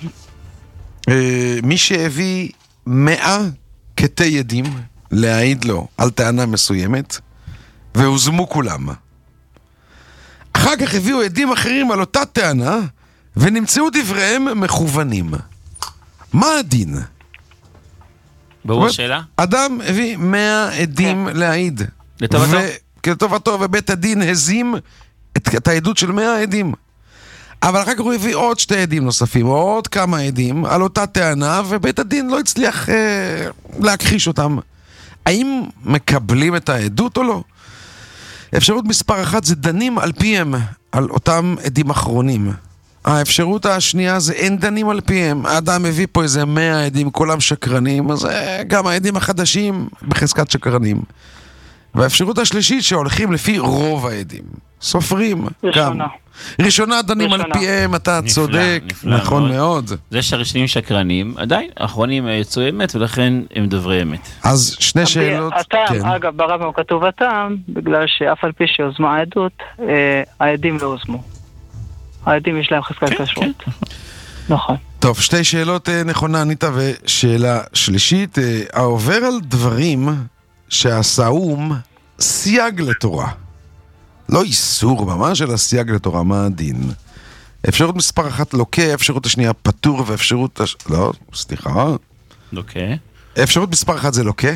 H: מי שהביא מאה קטעי עדים להעיד לו על טענה מסוימת, והוזמו כולם. אחר כך הביאו עדים אחרים על אותה טענה, ונמצאו דבריהם מכוונים. מה הדין?
G: ברור השאלה?
H: אדם הביא מאה עדים להעיד.
G: לטובתו.
H: לטובתו, ובית הדין הזים את, את העדות של מאה עדים. אבל אחר כך הוא הביא עוד שתי עדים נוספים, או עוד כמה עדים על אותה טענה, ובית הדין לא הצליח אה, להכחיש אותם. האם מקבלים את העדות או לא? אפשרות מספר אחת זה דנים על פיהם, על אותם עדים אחרונים. האפשרות השנייה זה אין דנים על פיהם. האדם מביא פה איזה מאה עדים, כולם שקרנים, אז גם העדים החדשים בחזקת שקרנים. והאפשרות השלישית שהולכים לפי רוב העדים. סופרים.
I: ראשונה.
H: גם. ראשונה דנים ראשונה. על פיהם, אתה נפלא, צודק, נפלא נכון מאוד. מאוד.
G: זה שהראשונים שקרנים, עדיין, האחרונים יצאו אמת, ולכן הם דוברי אמת.
H: אז שני שאלות.
I: הטעם,
H: כן.
I: אגב, ברמב"ם כתוב הטעם, בגלל שאף על פי שהוזמה העדות, אה, העדים לא הוזמו. העדים יש להם חזקת כן, כשרות. כן. נכון.
H: טוב, שתי שאלות נכונה, ניתה, ושאלה שלישית. העובר על דברים שהסאום סייג לתורה. לא איסור ממש, אלא סייג לתורה. מה הדין? אפשרות מספר אחת לוקה, אפשרות השנייה פטור, ואפשרות... הש... לא, סליחה.
G: לוקה.
H: אפשרות מספר אחת זה לוקה.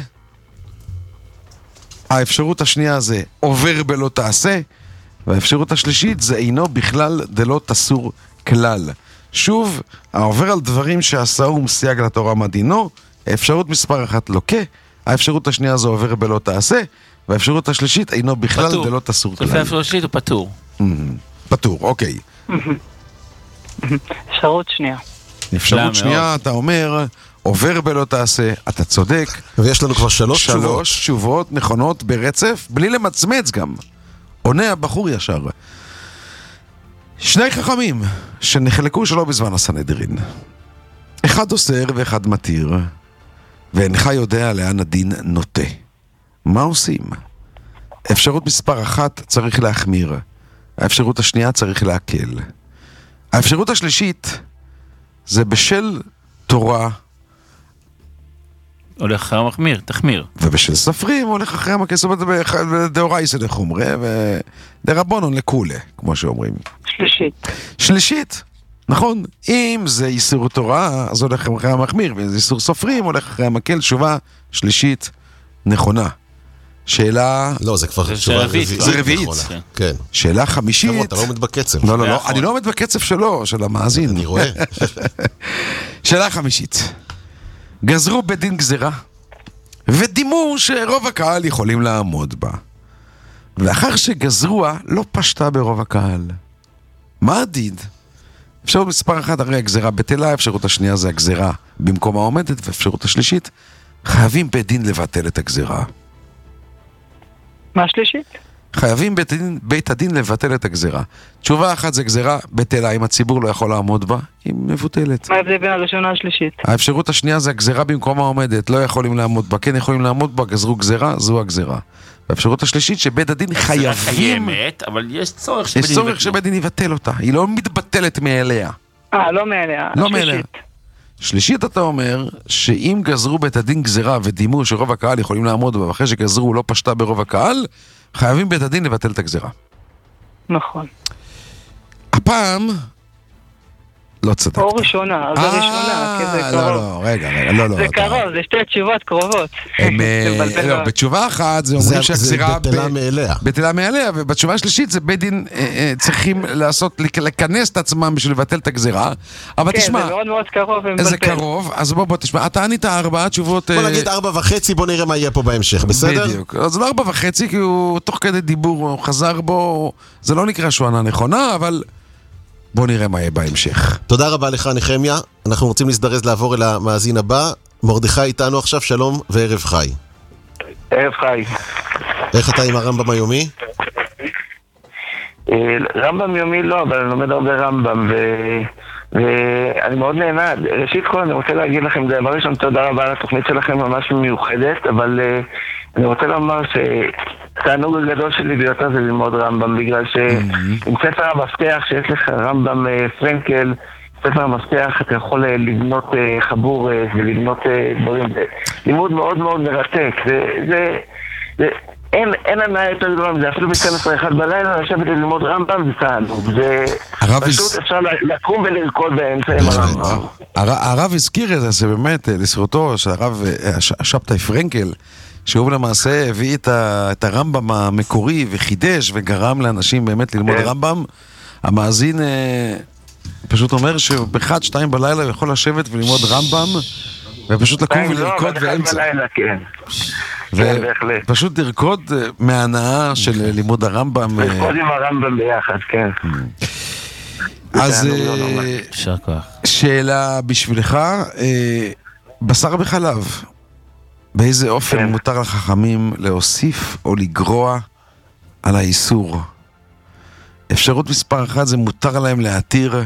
H: האפשרות השנייה זה עובר בלא תעשה. והאפשרות השלישית זה אינו בכלל דלא תסור כלל. שוב, העובר על דברים שעשהו סייג לתורה מדינו. האפשרות מספר אחת לוקה. האפשרות השנייה זה עובר בלא תעשה. והאפשרות השלישית אינו בכלל פטור. דלא תסור כלל.
G: האפשרות השלישית הוא פטור.
H: פטור, אוקיי.
I: אפשרות שנייה.
H: אפשרות שנייה, אתה אומר, עובר בלא תעשה, אתה צודק.
F: ויש לנו כבר שלוש תשובות.
H: שלוש תשובות נכונות ברצף, בלי למצמץ גם. עונה הבחור ישר. שני חכמים שנחלקו שלא בזמן הסנהדרין. אחד אוסר ואחד מתיר, ואינך יודע לאן הדין נוטה. מה עושים? אפשרות מספר אחת צריך להחמיר. האפשרות השנייה צריך להקל. האפשרות השלישית זה בשל תורה
G: הולך אחרי המחמיר, תחמיר.
H: ובשל ספרים הולך אחרי המחמיר, זאת אומרת, דאורייסא דחומרא ודרבנן לקולא, כמו שאומרים.
I: שלישית.
H: שלישית, נכון. אם זה איסור תורה, אז הולך אחרי המחמיר, ואם זה איסור סופרים, הולך אחרי המקל. תשובה שלישית נכונה. שאלה...
F: לא, זה כבר תשובה רביעית.
H: זה רביעית.
F: כן.
H: שאלה חמישית...
F: אתה לא עומד בקצב.
H: לא, לא, לא. אני לא עומד בקצב שלו, של המאזין.
F: אני רואה.
H: שאלה חמישית. גזרו בדין גזרה, ודימו שרוב הקהל יכולים לעמוד בה. ואחר שגזרוה, לא פשטה ברוב הקהל. מה הדין? אפשרות מספר אחת, הרי הגזרה בטלה, אפשרות השנייה זה הגזרה במקום העומדת, ואפשרות השלישית, חייבים בית דין לבטל את הגזרה.
I: מה השלישית?
H: חייבים בית הדין, בית הדין לבטל את הגזרה. תשובה אחת זה גזרה בטלה, אם הציבור לא יכול לעמוד בה, היא מבוטלת.
I: מה ההבדל בין הראשונה השלישית?
H: האפשרות השנייה זה הגזרה במקום העומדת, לא יכולים לעמוד בה, כן יכולים לעמוד בה, גזרו גזרה, זו הגזרה. והאפשרות השלישית שבית הדין חייבים...
G: קיימת, אבל יש צורך
H: שבית דין יבטל. יש צורך שבית דין יבטל אותה, היא לא מתבטלת מאליה.
I: אה, לא מאליה.
H: לא מאליה. שלישית אתה אומר שאם גזרו בית הדין גזרה ודימו שרוב הקהל יכולים לעמוד בה, ואחרי שגזרו לא פשטה ברוב הקהל, חייבים בית הדין לבטל את הגזרה.
I: נכון.
H: הפעם לא צדקת.
I: או ראשונה, זה ראשונה, כי זה קרוב.
H: לא, לא, רגע, רגע, לא, לא.
I: זה קרוב, זה שתי תשובות קרובות.
H: לא, בתשובה אחת זה אומרים שהגזירה...
F: זה בטלה מאליה.
H: בטלה מאליה, ובתשובה השלישית זה בית דין צריכים לעשות, לכנס את עצמם בשביל לבטל את הגזירה. אבל תשמע...
I: כן, זה מאוד מאוד קרוב.
H: זה קרוב, אז בוא, בוא, תשמע, אתה ענית ארבעה תשובות...
F: בוא נגיד ארבע וחצי, בוא נראה מה יהיה פה בהמשך, בסדר?
H: בדיוק. אז לא ארבע וחצי, כי הוא תוך כדי דיבור, הוא חזר בו, זה לא נקרא שהוא ענה נכונה, אבל... בוא נראה מה יהיה בהמשך.
F: תודה רבה לך נחמיה. אנחנו רוצים להזדרז לעבור אל המאזין הבא. מרדכי איתנו עכשיו, שלום וערב חי.
J: ערב חי.
F: איך אתה עם הרמב"ם היומי?
J: רמב"ם יומי לא, אבל אני לומד הרבה רמב"ם ואני מאוד נהנה. ראשית כל אני רוצה להגיד לכם, דבר ראשון תודה רבה על התוכנית שלכם ממש מיוחדת, אבל אני רוצה לומר ש... התענוג הגדול שלי ביותר זה ללמוד רמב"ם, בגלל שעם ספר המפתח שיש לך רמב"ם פרנקל, ספר המפתח אתה יכול לבנות חבור ולבנות דברים. זה לימוד מאוד מאוד מרתק. זה אין, אין הנאה יותר גדולה, זה אפילו ב-שתים עשרה אחד בלילה, לשבת ללמוד רמב"ם זה תענוג. זה פשוט אפשר לקום ולרקוד באמצע עם הרמב"ם.
H: הרב הזכיר את זה באמת לזכותו של הרב שבתאי פרנקל, שהוא למעשה הביא את הרמב"ם המקורי וחידש וגרם לאנשים באמת ללמוד רמב"ם. המאזין פשוט אומר שבאחד, שתיים בלילה הוא יכול לשבת וללמוד רמב"ם ופשוט לקום ולרקוד באמצע. ופשוט לרקוד מההנאה של לימוד הרמב"ם.
J: לרקוד עם הרמב"ם ביחד, כן.
H: אז שאלה בשבילך, בשר בחלב, באיזה אופן מותר לחכמים להוסיף או לגרוע על האיסור? אפשרות מספר אחת זה מותר להם להתיר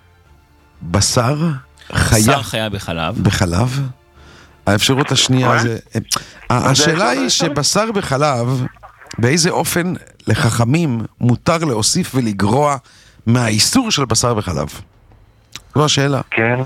H: בשר חיה.
G: בשר חיה בחלב.
H: בחלב. האפשרות השנייה זה... השאלה היא שבשר בחלב, באיזה אופן לחכמים מותר להוסיף ולגרוע מהאיסור של בשר בחלב? זו השאלה.
J: כן.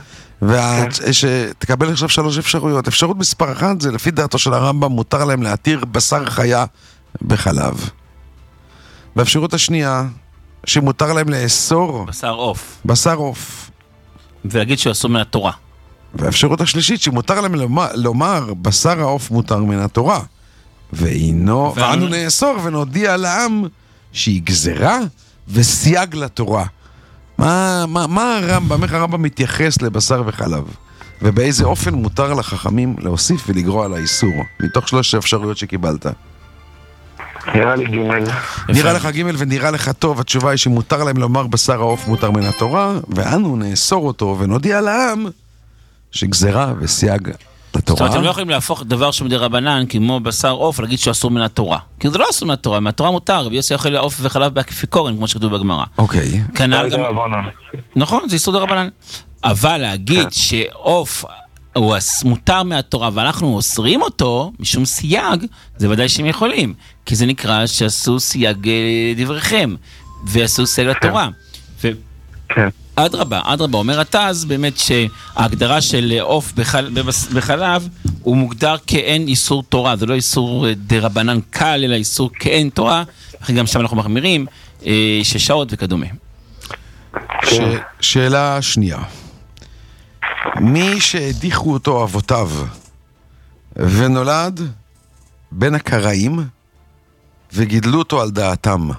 H: ותקבל עכשיו שלוש אפשרויות. אפשרות מספר אחת זה לפי דעתו של הרמב"ם מותר להם להתיר בשר חיה בחלב. והאפשרות השנייה שמותר להם לאסור
G: בשר עוף.
H: בשר עוף.
G: ולהגיד שהוא אסור מן התורה.
H: והאפשרות השלישית שמותר להם לומר, לומר בשר העוף מותר מן התורה. ואינו, ואנו... ואנו נאסור ונודיע לעם שהיא גזרה וסייג לתורה. מה, מה, מה הרמב"ם, איך הרמב"ם מתייחס לבשר וחלב? ובאיזה אופן מותר לחכמים להוסיף ולגרוע על האיסור? מתוך שלוש האפשרויות שקיבלת.
J: נראה לי גימל.
H: נראה לך גימל ונראה לך טוב. התשובה היא שמותר להם לומר בשר העוף מותר מן התורה, ואנו נאסור אותו ונודיע לעם שגזרה וסייג לתורה.
G: זאת אומרת, אתם לא יכולים להפוך דבר שמדי רבנן כמו בשר עוף ולהגיד שהוא אסור מן התורה. כי זה לא אסור מן התורה, מהתורה מותר, ויוסי יכול לעוף וחלב באפיפיקורן, כמו שכתוב בגמרא.
H: אוקיי.
G: כנ"ל גם... נכון, זה איסור דרבנן. אבל להגיד שעוף הוא מותר מהתורה ואנחנו אוסרים אותו משום סייג, זה ודאי שהם יכולים. כי זה נקרא שעשו סייג דבריכם, ועשו סייג לתורה.
J: כן.
G: אדרבה, אדרבה, אומר התז באמת שההגדרה של עוף בחל, בחלב הוא מוגדר כאין איסור תורה, זה לא איסור דרבנן קל, אלא איסור כאין תורה, וכן גם שם אנחנו מחמירים, ששעות וכדומה.
H: ש... שאלה שנייה. מי שהדיחו אותו אבותיו ונולד בין הקראים וגידלו אותו על דעתם,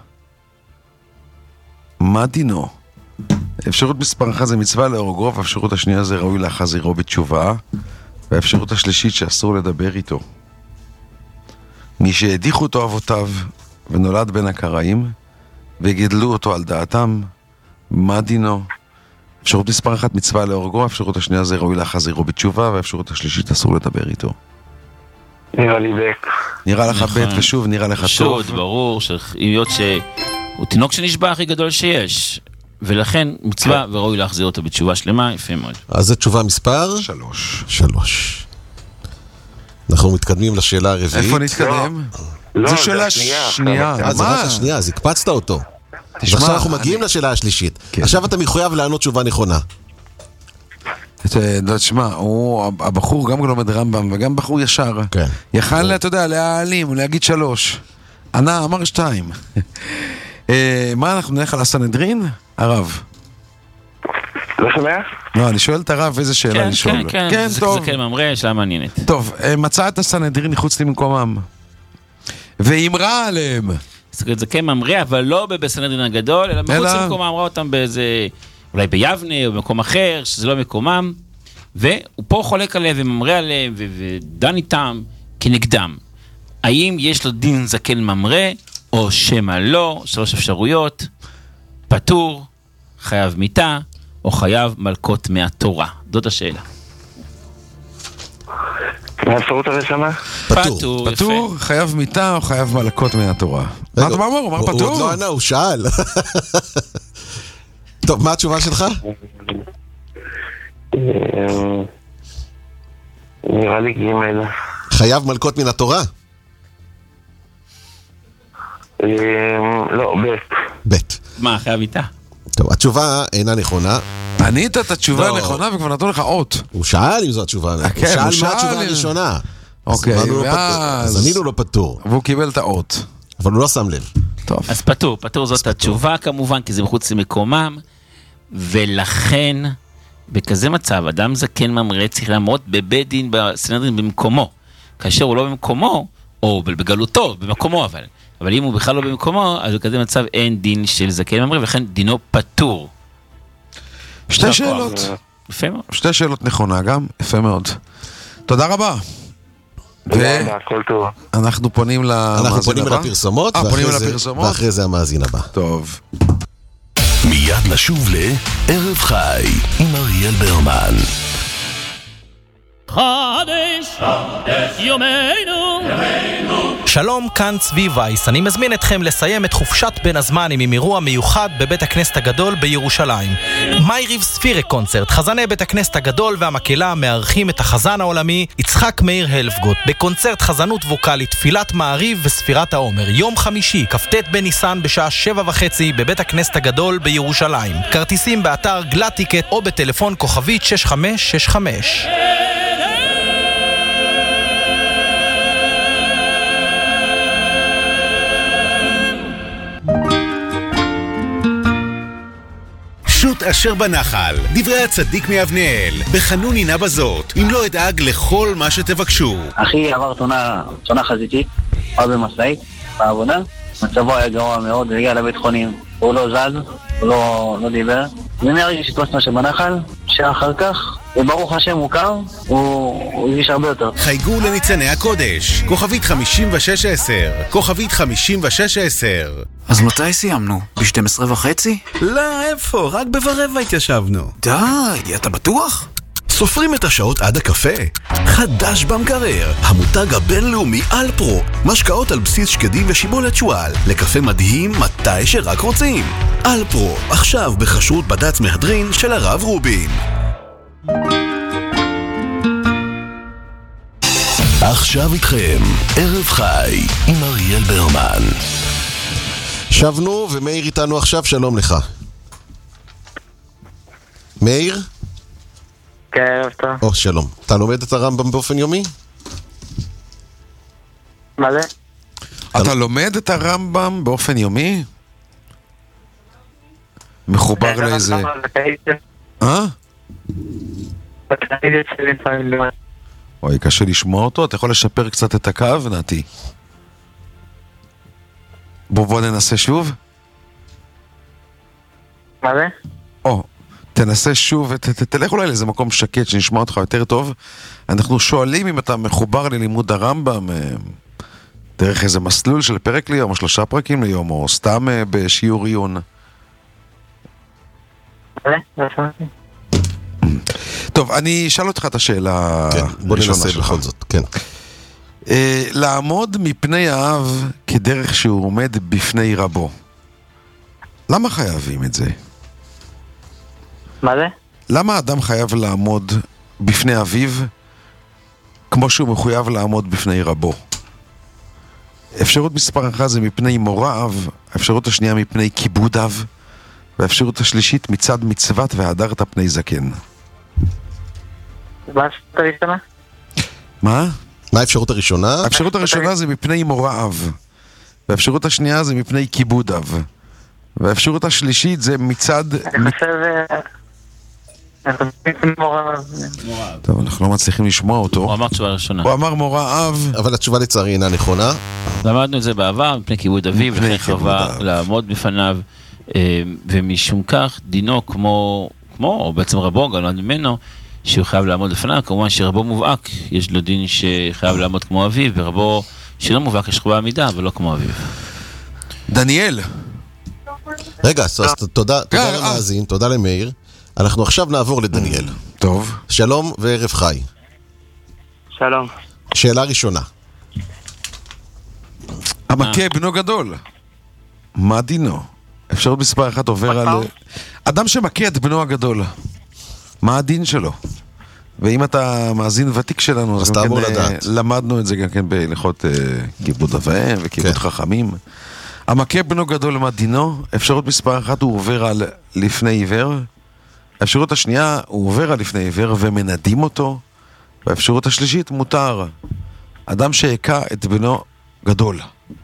H: מה דינו? אפשרות מספר אחת זה מצווה להורגו, והאפשרות השנייה זה ראוי להחזירו בתשובה, והאפשרות השלישית שאסור לדבר איתו. מי שהדיחו אותו אבותיו ונולד בין הקראים וגידלו אותו על דעתם, מה דינו? אפשרות מספר אחת מצווה להורגו, האפשרות השנייה זה ראוי להחזירו בתשובה, והאפשרות השלישית אסור לדבר איתו.
J: נראה לי בק.
H: נראה לך בית ושוב נראה לך טוב.
G: פשוט, ברור, שהיות שהוא תינוק שנשבע הכי גדול שיש. ולכן מצווה וראוי להחזיר אותו בתשובה שלמה, יפה מאוד.
F: אז זו תשובה מספר?
H: שלוש.
F: שלוש. אנחנו מתקדמים לשאלה הרביעית.
H: איפה נתקדם?
J: לא,
H: זו שאלה שנייה.
F: אז זו רק השנייה, אז הקפצת אותו. עכשיו אנחנו מגיעים לשאלה השלישית. עכשיו אתה מחויב לענות תשובה נכונה.
H: תשמע, הבחור גם לומד רמב"ם וגם בחור ישר. יכל, אתה יודע, להעלים, להגיד שלוש. ענה, אמר שתיים. מה אנחנו נלך על הסנהדרין? הרב.
J: לא שומע?
H: לא, אני שואל את הרב איזה שאלה לשאול.
G: כן, כן, כן. זה כן ממראה, שאלה מעניינת.
H: טוב, מצא את הסנהדרין מחוץ למקומם. ואמרה עליהם.
G: זה כן ממראה, אבל לא בסנהדרין הגדול, אלא מחוץ למקומם, אמרה אותם באיזה, אולי ביבנה או במקום אחר, שזה לא מקומם. והוא פה חולק עליהם וממראה עליהם ודן איתם כנגדם. האם יש לו דין זקן ממראה? או שמה לא, שלוש אפשרויות, פטור, חייב מיתה, או חייב מלכות מהתורה. זאת השאלה.
J: מה האפשרות הראשונה?
G: פטור,
H: פטור, חייב מיתה, או חייב מלכות מהתורה. מה אתה אמר? הוא אמר פטור?
F: הוא עוד לא ענה, הוא שאל. טוב, מה התשובה שלך?
J: נראה לי גימל.
F: חייב מלכות מן התורה?
J: לא, ב'.
F: ב'.
G: מה, אחרי המיטה?
F: טוב, התשובה אינה נכונה.
H: ענית את התשובה הנכונה וכבר נתנו לך אות.
F: הוא שאל אם זו התשובה. הוא שאל מה התשובה הראשונה.
H: אוקיי,
F: אז ענינו לו פטור.
H: והוא קיבל את האות.
F: אבל הוא לא שם לב.
H: טוב.
G: אז פטור, פטור זאת התשובה כמובן, כי זה מחוץ למקומם, ולכן, בכזה מצב, אדם זקן ממרא צריך לעמוד בבית דין בסנהדרין במקומו. כאשר הוא לא במקומו, או בגלותו, במקומו אבל. אבל אם הוא בכלל לא במקומו, אז בכזה מצב אין דין של זקן ממרא, ולכן דינו פטור.
H: שתי שאלות.
G: יפה מאוד.
H: שתי שאלות נכונה גם, יפה מאוד. תודה רבה. אנחנו פונים למאזין הבא.
F: אנחנו פונים לפרסומות, ואחרי זה המאזין הבא.
H: טוב.
M: מיד נשוב לערב חי עם אריאל ברמן.
K: חדש, יומנו, שלום, כאן צבי וייס. אני מזמין אתכם לסיים את חופשת בין הזמנים עם אירוע מיוחד בבית הכנסת הגדול בירושלים. מייריב ספירק קונצרט. חזני בית הכנסת הגדול והמקהלה מארחים את החזן העולמי יצחק מאיר הלפגוט בקונצרט חזנות ווקלית, תפילת מעריב וספירת העומר, יום חמישי כ"ט בניסן בשעה שבע וחצי בבית הכנסת הגדול בירושלים. כרטיסים באתר גלאטיקט או בטלפון כוכבית שש חמש שש חמש.
P: שוט אשר בנחל, דברי הצדיק מאבנאל, בחנון הנה בזאת, אם לא אדאג לכל מה שתבקשו.
I: אחי עבר תאונה, תאונה חזיתית, עוד במשאית, בעבודה, מצבו היה גרוע מאוד, והגיע לבית חולים, הוא לא זז, הוא לא, לא דיבר, ומהרגע שתפסנו שבנחל, שאחר כך, וברוך השם הוא קר, הוא, הוא הרגיש הרבה יותר.
P: חייגו לניצני הקודש, כוכבית חמישים ושש עשר, כוכבית חמישים ושש עשר.
Q: אז מתי סיימנו? ב-שתים עשרה וחצי?
L: לא, איפה? רק ברבע התיישבנו.
Q: די, אתה בטוח?
L: סופרים את השעות עד הקפה? חדש במקרר, המותג הבינלאומי אלפרו, משקאות על בסיס שקדים ושיבולת שואל, לקפה מדהים מתי שרק רוצים. אלפרו, עכשיו בחשרות בד"ץ מהדרין של הרב רובין. עכשיו איתכם, ערב חי עם אריאל ברמן.
F: שבנו, ומאיר איתנו עכשיו, שלום לך. מאיר?
I: כן, ערב טוב.
F: או, שלום. אתה לומד את הרמב"ם באופן יומי?
I: מה זה?
H: אתה לומד את הרמב"ם באופן יומי? מחובר לאיזה... אה? אוי, קשה לשמוע אותו. אתה יכול לשפר קצת את הקו, נתי? בוא בוא ננסה שוב.
I: מה זה?
H: או, תנסה שוב, ת, ת, תלך אולי לאיזה מקום שקט שנשמע אותך יותר טוב. אנחנו שואלים אם אתה מחובר ללימוד הרמב"ם דרך איזה מסלול של פרק ליום או שלושה פרקים ליום, או סתם בשיעור עיון. טוב, אני אשאל אותך את השאלה.
F: כן, בוא ננסה בכל זאת, כן.
H: Uh, לעמוד מפני האב כדרך שהוא עומד בפני רבו. למה חייבים את זה?
I: מה זה?
H: למה האדם חייב לעמוד בפני אביו כמו שהוא מחויב לעמוד בפני רבו? אפשרות מספר אחת זה מפני מוראיו, האפשרות השנייה מפני כיבודיו, והאפשרות השלישית מצד מצוות והדרת פני זקן.
I: מה האפשרות הראשונה?
H: מה?
F: מה האפשרות הראשונה?
H: האפשרות הראשונה זה מפני מוראיו, והאפשרות השנייה זה מפני כיבודיו, והאפשרות השלישית זה מצד...
I: אני חושב...
H: טוב, אנחנו לא מצליחים לשמוע אותו.
G: הוא אמר תשובה ראשונה.
H: הוא אמר מוראיו.
F: אבל התשובה לצערי אינה נכונה.
G: למדנו את זה בעבר, מפני כיבוד אביו, לכן חובה לעמוד בפניו, ומשום כך דינו כמו, כמו, או בעצם רבו, גם לא ממנו, שהוא חייב לעמוד לפניו. כמובן שרבו מובהק, יש לו דין שחייב לעמוד כמו אביו, ורבו שלא מובהק יש חובה עמידה, ולא כמו אביו.
H: דניאל.
F: רגע, אז תודה, תודה למאזין, תודה למאיר. אנחנו עכשיו נעבור לדניאל.
H: טוב.
F: שלום וערב חי.
I: שלום.
F: שאלה ראשונה.
H: המכה בנו גדול. מה דינו? אפשרות מספר אחת עובר על... אדם שמכה את בנו הגדול. מה הדין שלו? ואם אתה מאזין ותיק שלנו, אז גם כן למדנו את זה גם כן בהלכות כיבוד אביהם וכיבוד חכמים. המכה בנו גדול מדינו, אפשרות מספר אחת הוא עובר על לפני עיוור, האפשרות השנייה הוא עובר על לפני עיוור ומנדים אותו, והאפשרות השלישית מותר, אדם שהכה את בנו גדול.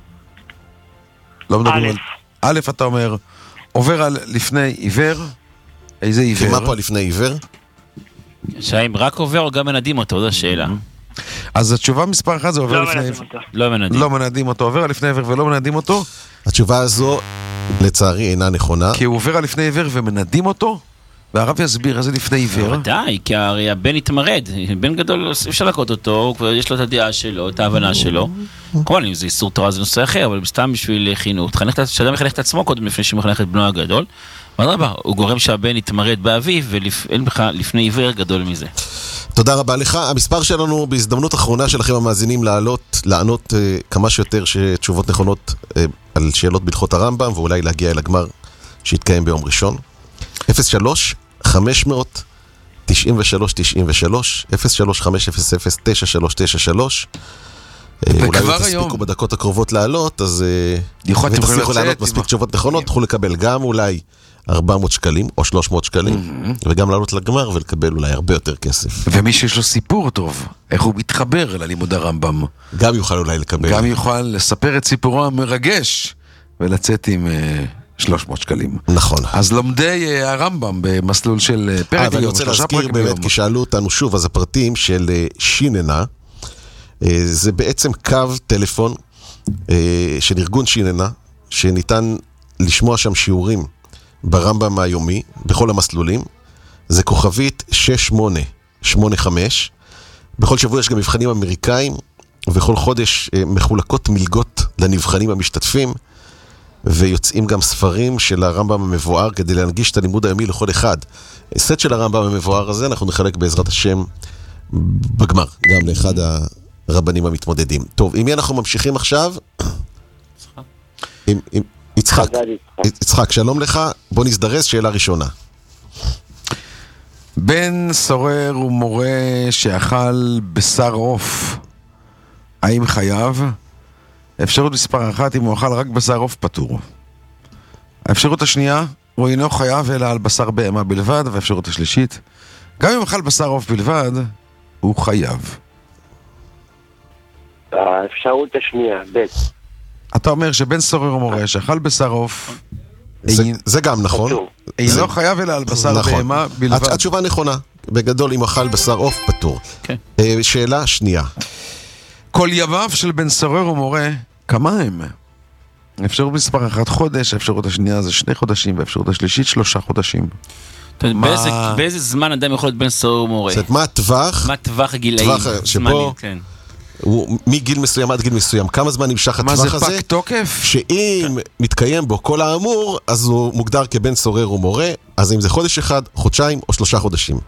H: לא מדברים על... א', אתה אומר, עובר על לפני עיוור, איזה עיוור?
F: מה פה על לפני עיוור?
G: שהאם רק עובר או גם מנדים אותו, זו השאלה.
H: אז התשובה מספר אחת זה עובר לפני עיוור.
G: לא מנדים.
H: לא מנדים אותו, עובר על לפני עיוור ולא מנדים אותו.
F: התשובה הזו לצערי אינה נכונה.
H: כי הוא עובר על לפני עיוור ומנדים אותו, והרב יסביר איזה לפני עיוור.
G: ודאי, כי הרי הבן התמרד, בן גדול אפשר לקות אותו, יש לו את הדעה שלו, את ההבנה שלו. כמובן, אם זה איסור תורה זה נושא אחר, אבל סתם בשביל חינוך, שאדם מחנך את עצמו קודם לפני שמחנך את בנו הגדול. ואדרבה, הוא גורם שהבן יתמרד באביו, ואין בכלל לפני עיוור גדול מזה.
F: תודה רבה לך. המספר שלנו בהזדמנות האחרונה שלכם המאזינים לעלות, לענות uh, כמה שיותר תשובות נכונות uh, על שאלות בהלכות הרמב"ם, ואולי להגיע אל הגמר שיתקיים ביום ראשון. אפס שלוש חמש תשעים ושלוש תשעים ושלוש אפס שלוש חמש אפס אפס תשע שלוש תשע שלוש. אולי לא תספיקו בדקות הקרובות לעלות, אז ותצליחו לענות מספיק תשובות נכונות, תוכלו לקבל גם אולי ארבע מאות שקלים או שלוש מאות שקלים, וגם לעלות לגמר ולקבל אולי הרבה יותר כסף.
H: ומי שיש לו סיפור טוב, איך הוא מתחבר ללימוד הרמב"ם,
F: גם יוכל אולי לקבל.
H: גם יוכל לספר את סיפורו המרגש ולצאת עם שלוש מאות שקלים.
F: נכון.
H: אז לומדי הרמב"ם במסלול של פרק ביום.
F: אני רוצה להזכיר באמת, כי שאלו אותנו שוב, אז הפרטים של שיננה, זה בעצם קו טלפון של ארגון שיננה, שניתן לשמוע שם שיעורים ברמב"ם היומי, בכל המסלולים. זה כוכבית שש שמונה שמונה חמש. בכל שבוע יש גם מבחנים אמריקאים, וכל חודש מחולקות מלגות לנבחנים המשתתפים, ויוצאים גם ספרים של הרמב"ם המבואר כדי להנגיש את הלימוד היומי לכל אחד. סט של הרמב"ם המבואר הזה אנחנו נחלק בעזרת השם בגמר, גם לאחד הרבנים המתמודדים. טוב, עם מי אנחנו ממשיכים עכשיו? עם, עם יצחק. יצחק, שלום לך. בוא נזדרז, שאלה ראשונה.
H: בן סורר ומורה שאכל בשר עוף, האם חייב? האפשרות מספר אחת, אם הוא אכל רק בשר עוף פטור. האפשרות השנייה, הוא אינו חייב אלא על בשר בהמה בלבד. והאפשרות השלישית, גם אם אכל בשר עוף בלבד, הוא חייב.
R: האפשרות השנייה, ב'.
H: אתה אומר שבן סורר ומורה שאכל בשר עוף,
F: זה, זה גם נכון.
H: אינו חייב אלא על בשר נכון. בהמה בלבד.
F: התשובה נכונה. בגדול, אם אכל בשר עוף פטור.
H: Okay.
F: שאלה שנייה.
H: כל ימיו של בן סורר ומורה, כמה הם? אפשרות מספר אחת חודש, האפשרות השנייה זה שני חודשים, והאפשרות השלישית שלושה חודשים.
G: באיזה, באיזה זמן אדם יכול להיות בן סורר ומורה?
F: זאת אומרת, מה הטווח?
G: מה הטווח הגילאים?
F: טווח שבו, כן. הוא, מגיל מסוים עד גיל מסוים, כמה זמן נמשך הטווח הזה?
H: מה זה פק תוקף?
F: שאם כן. מתקיים בו כל האמור, אז הוא מוגדר כבן סורר ומורה. אז אם זה חודש אחד, חודשיים או שלושה חודשים?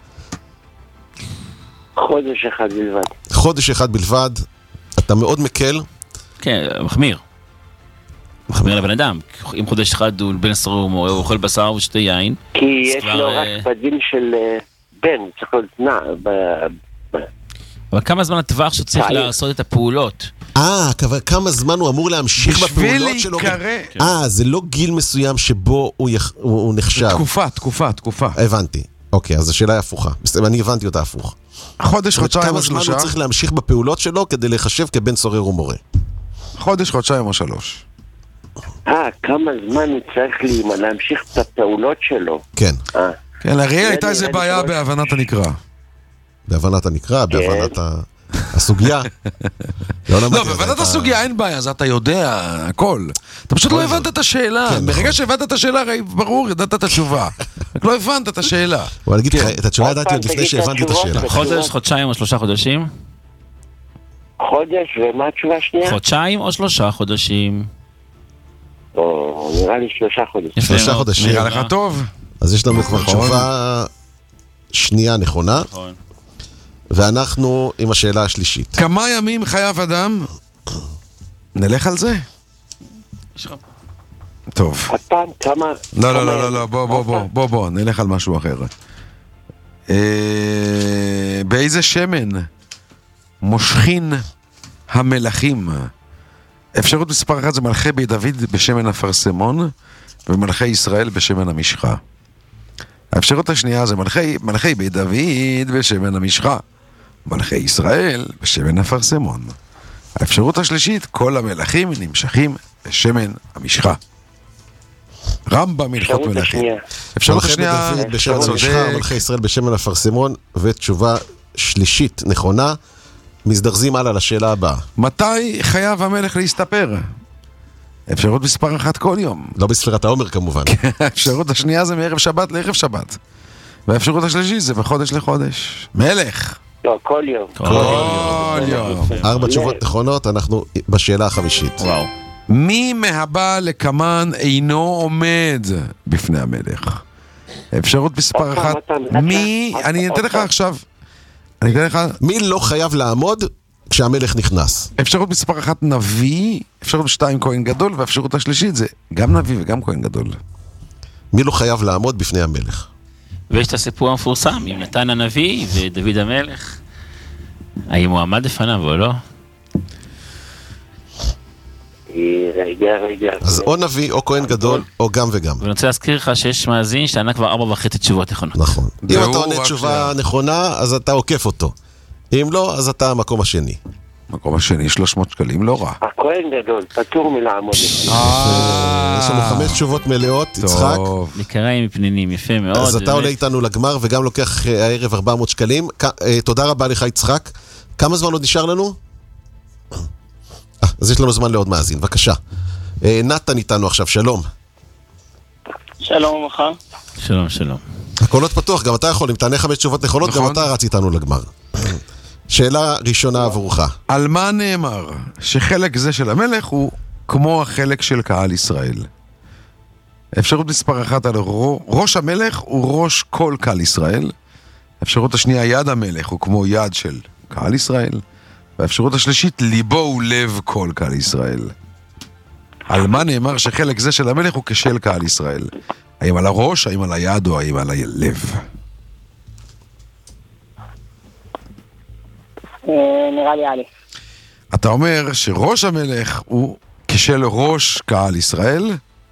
R: חודש אחד בלבד.
F: חודש אחד בלבד. אתה מאוד מקל.
G: כן, מחמיר. מחמיר לבן אדם. אם חודש אחד הוא בן סורר ומורה, הוא אוכל בשר ושתי יין.
R: כי יש לו רק בדין של בן, צריך להיות נע.
G: אבל כמה זמן הטווח שצריך לעשות את הפעולות?
F: אה, כמה זמן הוא אמור להמשיך בפעולות שלו? אה, זה לא גיל מסוים שבו הוא נחשב.
H: תקופה, תקופה, תקופה.
F: הבנתי. אוקיי, אז השאלה היא הפוכה. אני הבנתי אותה הפוך.
H: חודש, חודשיים או שלושה.
F: כמה זמן הוא צריך להמשיך בפעולות שלו כדי לחשב כבן סורר ומורה?
H: חודש, חודשיים או שלוש.
R: אה, כמה זמן הוא צריך להמשיך את הפעולות שלו?
F: כן.
H: כן, להראה הייתה איזה בעיה בהבנת הנקרא.
F: בהבנת הנקרא, בהבנת הסוגיה.
H: לא, בהבנת הסוגיה אין בעיה, אז אתה יודע הכל. אתה פשוט לא הבנת את השאלה. ברגע שהבנת את השאלה, הרי ברור, ידעת את התשובה. רק לא הבנת את השאלה.
F: בוא נגיד לך, את התשובה ידעתי עוד לפני שהבנתי את השאלה.
G: חודש, חודשיים או שלושה חודשים?
R: חודש, ומה התשובה השנייה?
G: חודשיים או שלושה חודשים?
R: נראה לי שלושה חודשים.
F: שלושה חודשים.
H: נראה לך טוב.
F: אז יש לנו כבר תשובה שנייה נכונה. נכון. ואנחנו עם השאלה השלישית.
H: כמה ימים חייב אדם? נלך על זה? טוב.
R: הפעם כמה...
H: לא, לא, לא, לא, בוא, בוא, בוא, בוא, בוא, נלך על משהו אחר. באיזה שמן מושכין המלכים אפשרות מספר אחת זה מלכי בית דוד בשמן אפרסמון, ומלכי ישראל בשמן המשחה. האפשרות השנייה זה מלכי, מלכי בית דוד בשמן המשחה, מלכי ישראל בשמן אפרסמון. האפשרות השלישית, כל המלכים נמשכים בשמן המשחה. רמב"ם הלכות מלכים.
F: אפשרות השנייה בשמן המשחה, מלכי ישראל בשמן אפרסמון, ותשובה שלישית נכונה. מזדרזים הלאה לשאלה הבאה.
H: מתי חייב המלך להסתפר? אפשרות מספר אחת כל יום.
F: לא בספירת העומר כמובן.
H: האפשרות השנייה זה מערב שבת לערב שבת. והאפשרות השלישית זה מחודש לחודש. מלך.
R: לא, כל יום.
H: כל יום.
F: ארבע תשובות נכונות, אנחנו בשאלה החמישית.
G: וואו.
H: מי מהבא לקמן אינו עומד בפני המלך? אפשרות מספר אחת. מי, אני אתן לך עכשיו, אני אתן לך...
F: מי לא חייב לעמוד כשהמלך נכנס?
H: אפשרות מספר אחת נביא, אפשרות שתיים כהן גדול, והאפשרות השלישית זה גם נביא וגם כהן גדול.
F: מי לא חייב לעמוד בפני המלך?
G: ויש את הסיפור המפורסם עם נתן הנביא ודוד המלך. האם הוא עמד לפניו או לא?
R: רגע, רגע.
F: אז או נביא או כהן גדול או גם וגם.
G: ואני רוצה להזכיר לך שיש מאזין שענה כבר ארבע וחצי תשובות נכונות.
F: נכון. אם אתה עונה תשובה נכונה, אז אתה עוקף אותו. אם לא, אז אתה המקום השני.
H: מקום השני, שלוש מאות שקלים, לא רע.
R: הכהן גדול, פטור מלעמוד.
F: יש לנו חמש תשובות מלאות, יצחק.
G: מקראים מפנינים, יפה מאוד.
F: אז אתה עולה איתנו לגמר וגם לוקח הערב ארבע מאות שקלים. תודה רבה לך יצחק. כמה זמן עוד נשאר לנו? אז יש לנו זמן לעוד מאזין, בבקשה. נתן איתנו עכשיו, שלום.
S: שלום וברכה.
G: שלום, שלום.
F: הקולות פתוח, גם אתה יכול, אם תענה חמש תשובות נכונות, גם אתה רץ איתנו לגמר. שאלה ראשונה עבורך.
H: על מה נאמר שחלק זה של המלך הוא כמו החלק של קהל ישראל? אפשרות מספר אחת על ראש המלך הוא ראש כל קהל ישראל. אפשרות השנייה, יד המלך הוא כמו יד של קהל ישראל. והאפשרות השלישית, ליבו הוא לב כל קהל ישראל. על מה נאמר שחלק זה של המלך הוא כשל קהל ישראל? האם על הראש, האם על היד או האם על הלב?
S: נראה לי עלי.
H: אתה אומר שראש המלך הוא כשל ראש קהל ישראל,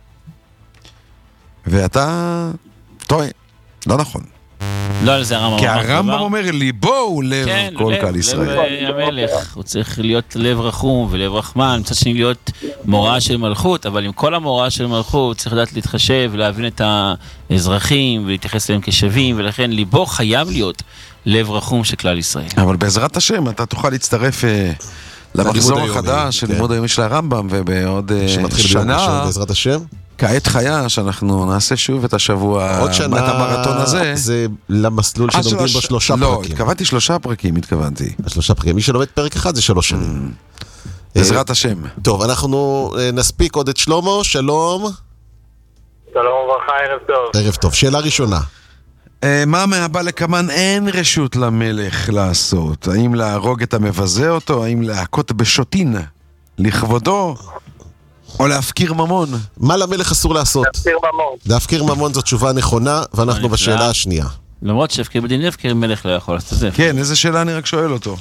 H: ואתה טועה, לא נכון.
G: לא על זה הרמב"ם.
H: כי הרמב"ם אומר ליבו הוא לב כל קהל ישראל.
G: לב המלך, הוא צריך להיות לב רחום ולב רחמן, מצד שני להיות מוראה של מלכות, אבל עם כל המוראה של מלכות צריך לדעת להתחשב ולהבין את האזרחים ולהתייחס אליהם כשווים, ולכן ליבו חייב להיות לב רחום של כלל ישראל.
H: אבל בעזרת השם אתה תוכל להצטרף למחזור החדש של לימוד היומי של הרמב"ם, ובעוד שנה
F: בעזרת השם
H: כעת חיה שאנחנו נעשה שוב את השבוע,
F: עוד שנה,
H: את המרתון הזה.
F: זה למסלול שלומדים בו שלושה פרקים.
H: לא, התכוונתי שלושה פרקים, התכוונתי.
F: שלושה פרקים, מי שלומד פרק אחד זה שלוש שנים.
H: בעזרת השם.
F: טוב, אנחנו נספיק עוד את שלמה, שלום.
S: שלום וברכה, ערב טוב.
F: ערב טוב, שאלה ראשונה.
H: מה מהבא לקמן אין רשות למלך לעשות? האם להרוג את המבזה אותו? האם להכות בשוטין לכבודו? או להפקיר ממון?
F: מה למלך אסור לעשות?
S: להפקיר ממון.
F: להפקיר ממון זאת תשובה נכונה, ואנחנו בשאלה השנייה.
G: למרות שהפקיר בדין להפקיר מלך לא יכול לעשות את זה.
H: כן, איזה שאלה אני רק שואל אותו.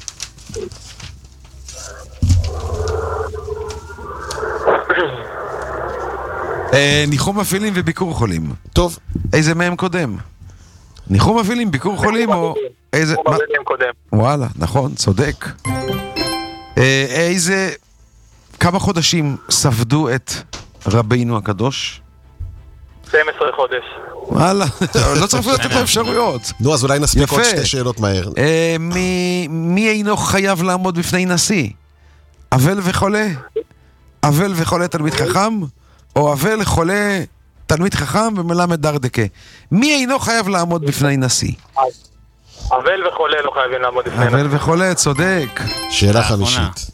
H: ניחום מפעילים וביקור חולים.
F: טוב.
H: איזה מהם קודם? ניחום מפעילים, ביקור חולים או... איזה...
S: ניחום מפעילים קודם.
H: וואלה, נכון, צודק. איזה... כמה חודשים ספדו את רבינו הקדוש?
S: שנים עשר חודש.
H: וואלה, לא צריך לתת לו אפשרויות.
F: נו, אז אולי נספיק עוד שתי שאלות מהר.
H: מי אינו חייב לעמוד בפני נשיא? אבל וחולה? אבל וחולה תלמיד חכם? או אבל חולה תלמיד חכם ומלמד דרדקה? מי אינו חייב לעמוד בפני נשיא?
S: אבל וחולה לא חייבים לעמוד בפני נשיא.
H: אבל וחולה, צודק.
F: שאלה חמישית.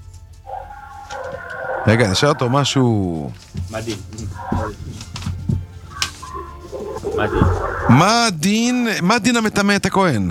H: רגע, נשאר אותו משהו...
G: מדהים.
H: מה דין, מה דין המטמא את הכהן?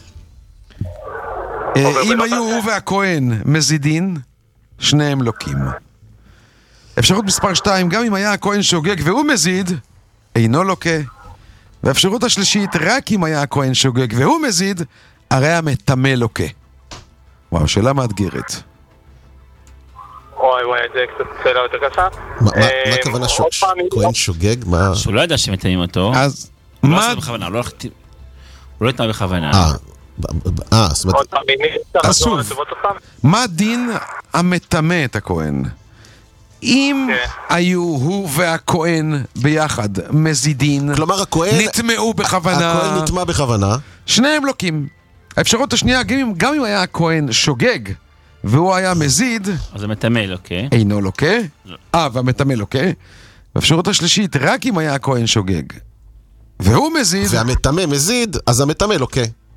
H: אם היו הוא והכהן מזידין, שניהם לוקים. אפשרות מספר שתיים, גם אם היה הכהן שוגג והוא מזיד, אינו לוקה. ואפשרות השלישית, רק אם היה הכהן שוגג והוא מזיד, הרי המטמא לוקה. וואו, שאלה מאתגרת.
S: אוי וואי וואי, זה קצת שאלה יותר קשה.
F: מה הכוונה כהן שוגג?
G: שהוא לא ידע שמתאמים אותו.
H: אז
G: מה? הוא לא יתנה בכוונה.
F: אה, זאת אומרת...
H: אז שוב, מה דין המטמא את הכהן? אם היו הוא והכהן ביחד מזידין,
F: כלומר הכהן
H: נטמעו בכוונה,
F: הכהן נטמע בכוונה,
H: שניהם לוקים. האפשרות השנייה, גם אם, גם אם היה הכהן שוגג והוא היה מזיד,
G: אז המטמא לוקה.
H: אינו לוקה. אה, והמטמא לוקה. האפשרות השלישית, רק אם היה הכהן שוגג והוא מזיד,
F: והמטמא מזיד, אז המטמא לוקה.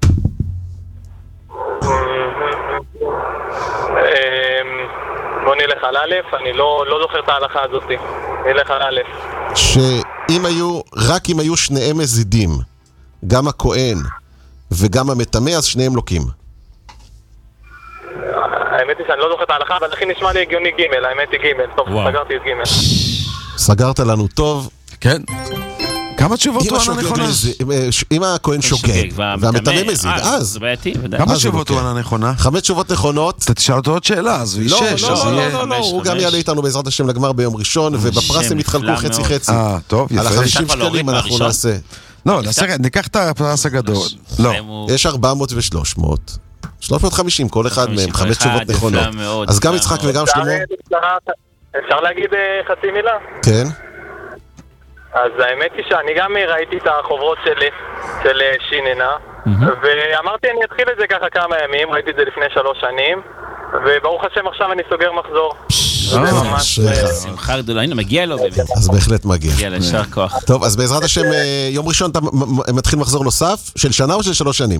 S: בוא נלך על א', אני לא, לא זוכר את ההלכה הזאת. נלך על א'.
F: שאם היו, רק אם היו שניהם מזידים, גם הכהן וגם המטמא, אז שניהם לוקים.
S: האמת היא שאני לא זוכר את ההלכה, אבל הכי נשמע לי הגיוני ג', האמת היא ג'. טוב, סגרתי את ג'.
F: סגרת לנו טוב.
H: כן. כמה תשובות הוא ענה נכונה?
F: אם הכהן שוגג והמטמא מזיד, אז
G: זה בעייתי.
H: כמה תשובות הוא ענה נכונה?
F: חמש תשובות נכונות.
H: אתה תשאל אותו עוד שאלה, אז הוא ישש.
F: לא, לא, לא, הוא גם יעלה איתנו בעזרת השם לגמר ביום ראשון, ובפרס הם יתחלקו חצי חצי.
H: אה, טוב, יפה.
F: על ה-חמישים שקלים אנחנו נעשה.
H: לא, ניקח את הפרס הגדול. לא.
F: יש ארבע מאות ו-שלוש מאות. שלוש מאות וחמישים, כל אחד מהם, חמש תשובות נכונות. אז גם יצחק וגם שלמה.
S: אפשר להגיד חצי מילה?
F: כן.
S: אז האמת היא שאני גם ראיתי את החוברות שלי, של שיננה, ואמרתי אני אתחיל את זה ככה כמה ימים, ראיתי את זה לפני שלוש שנים, וברוך השם עכשיו אני סוגר מחזור. זה ממש
G: שמחה גדולה, הנה מגיע לו באמת.
F: אז בהחלט מגיע.
G: מגיע לו, שר כוח.
F: טוב, אז בעזרת השם, יום ראשון אתה מתחיל מחזור נוסף, של שנה או של שלוש שנים?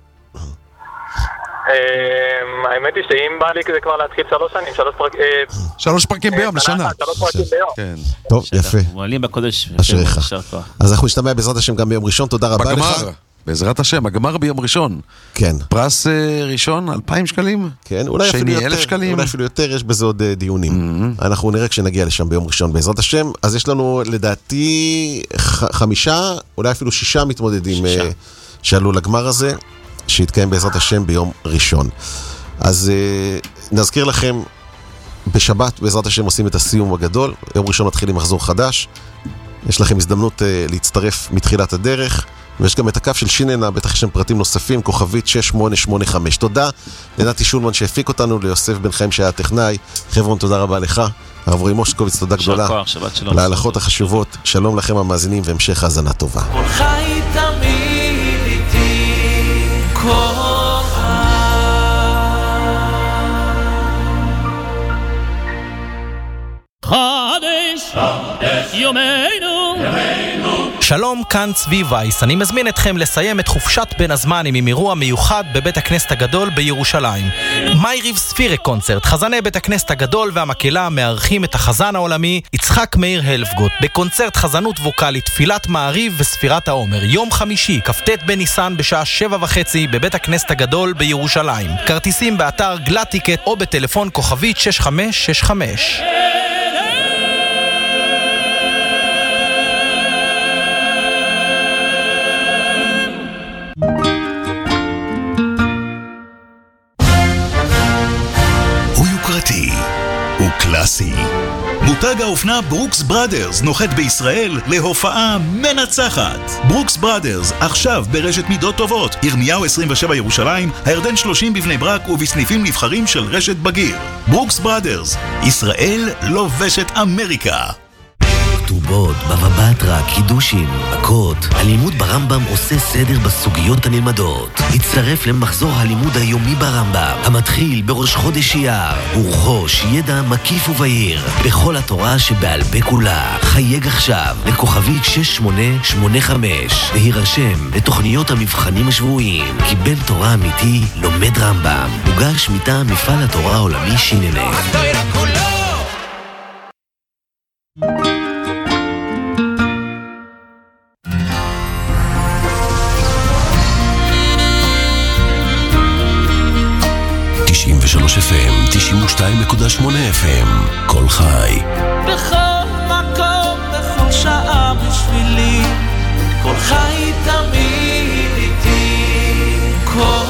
S: האמת היא שאם בא לי כזה כבר להתחיל שלוש שנים, שלוש פרקים...
H: שלוש פרקים ביום, בשנה.
S: שלוש פרקים ביום.
F: טוב, יפה.
G: מועלים בקודש.
F: אשריך. אז אנחנו נשתמע בעזרת השם גם ביום ראשון, תודה רבה לך.
H: בעזרת השם, הגמר ביום ראשון.
F: כן.
H: פרס ראשון, אלפיים שקלים?
F: כן, אולי אפילו יותר. אלף שקלים? אולי אפילו יותר, יש בזה עוד דיונים. אנחנו נראה כשנגיע לשם ביום ראשון בעזרת השם. אז יש לנו לדעתי חמישה, אולי אפילו שישה מתמודדים שעלו לגמר הזה. שיתקיים בעזרת השם ביום ראשון. אז uh, נזכיר לכם, בשבת בעזרת השם עושים את הסיום הגדול, יום ראשון מתחילים מחזור חדש, יש לכם הזדמנות uh, להצטרף מתחילת הדרך, ויש גם את הקו של שיננה, בטח יש שם פרטים נוספים, כוכבית שש שמונה שמונה חמש. תודה לנתי שולמן שהפיק אותנו, ליוסף בן חיים שהיה טכנאי, חברון תודה רבה לך, הרב רועי מושקוביץ תודה גדולה, להלכות החשובות, שלום לכם המאזינים והמשך האזנה טובה.
K: חדש יומנו. שלום, כאן צבי וייס. אני מזמין אתכם לסיים את חופשת בין הזמנים עם אירוע מיוחד בבית הכנסת הגדול בירושלים. מייריב ספירק קונצרט. חזני בית הכנסת הגדול והמקהלה מארחים את החזן העולמי יצחק מאיר הלפגוט בקונצרט חזנות ווקלית, תפילת מעריב וספירת העומר, יום חמישי כ"ט בניסן בשעה שבע וחצי בבית הכנסת הגדול בירושלים. כרטיסים באתר גלטיקט או בטלפון כוכבית שש חמש שש חמש.
M: הוא קלאסי. מותג האופנה ברוקס בראדרס נוחת בישראל להופעה מנצחת. ברוקס בראדרס עכשיו ברשת מידות טובות, ירמיהו עשרים ושבע ירושלים, הירדן שלושים בבני ברק ובסניפים נבחרים של רשת בגיר. ברוקס בראדרס, ישראל לובשת אמריקה.
N: כתובות, בבא בתרא, קידושים, מכות. הלימוד ברמב"ם עושה סדר בסוגיות הנלמדות. הצטרף למחזור הלימוד היומי ברמב"ם, המתחיל בראש חודש אייר, ורחוש ידע מקיף ובהיר בכל התורה שבעל פה כולה. חייג עכשיו לכוכבית שש שמונה שמונה חמש והירשם לתוכניות המבחנים השבועיים, כי בן תורה אמיתי לומד רמב"ם. מוגש מטעם מפעל התורה העולמי שיננה.
M: תשעים ושלוש אף אם, תשעים ושתיים נקודה שמונה אף אם, כל חי.
O: בכל מקום, בכל שעה בשבילי, כל חי תמיד איתי, כל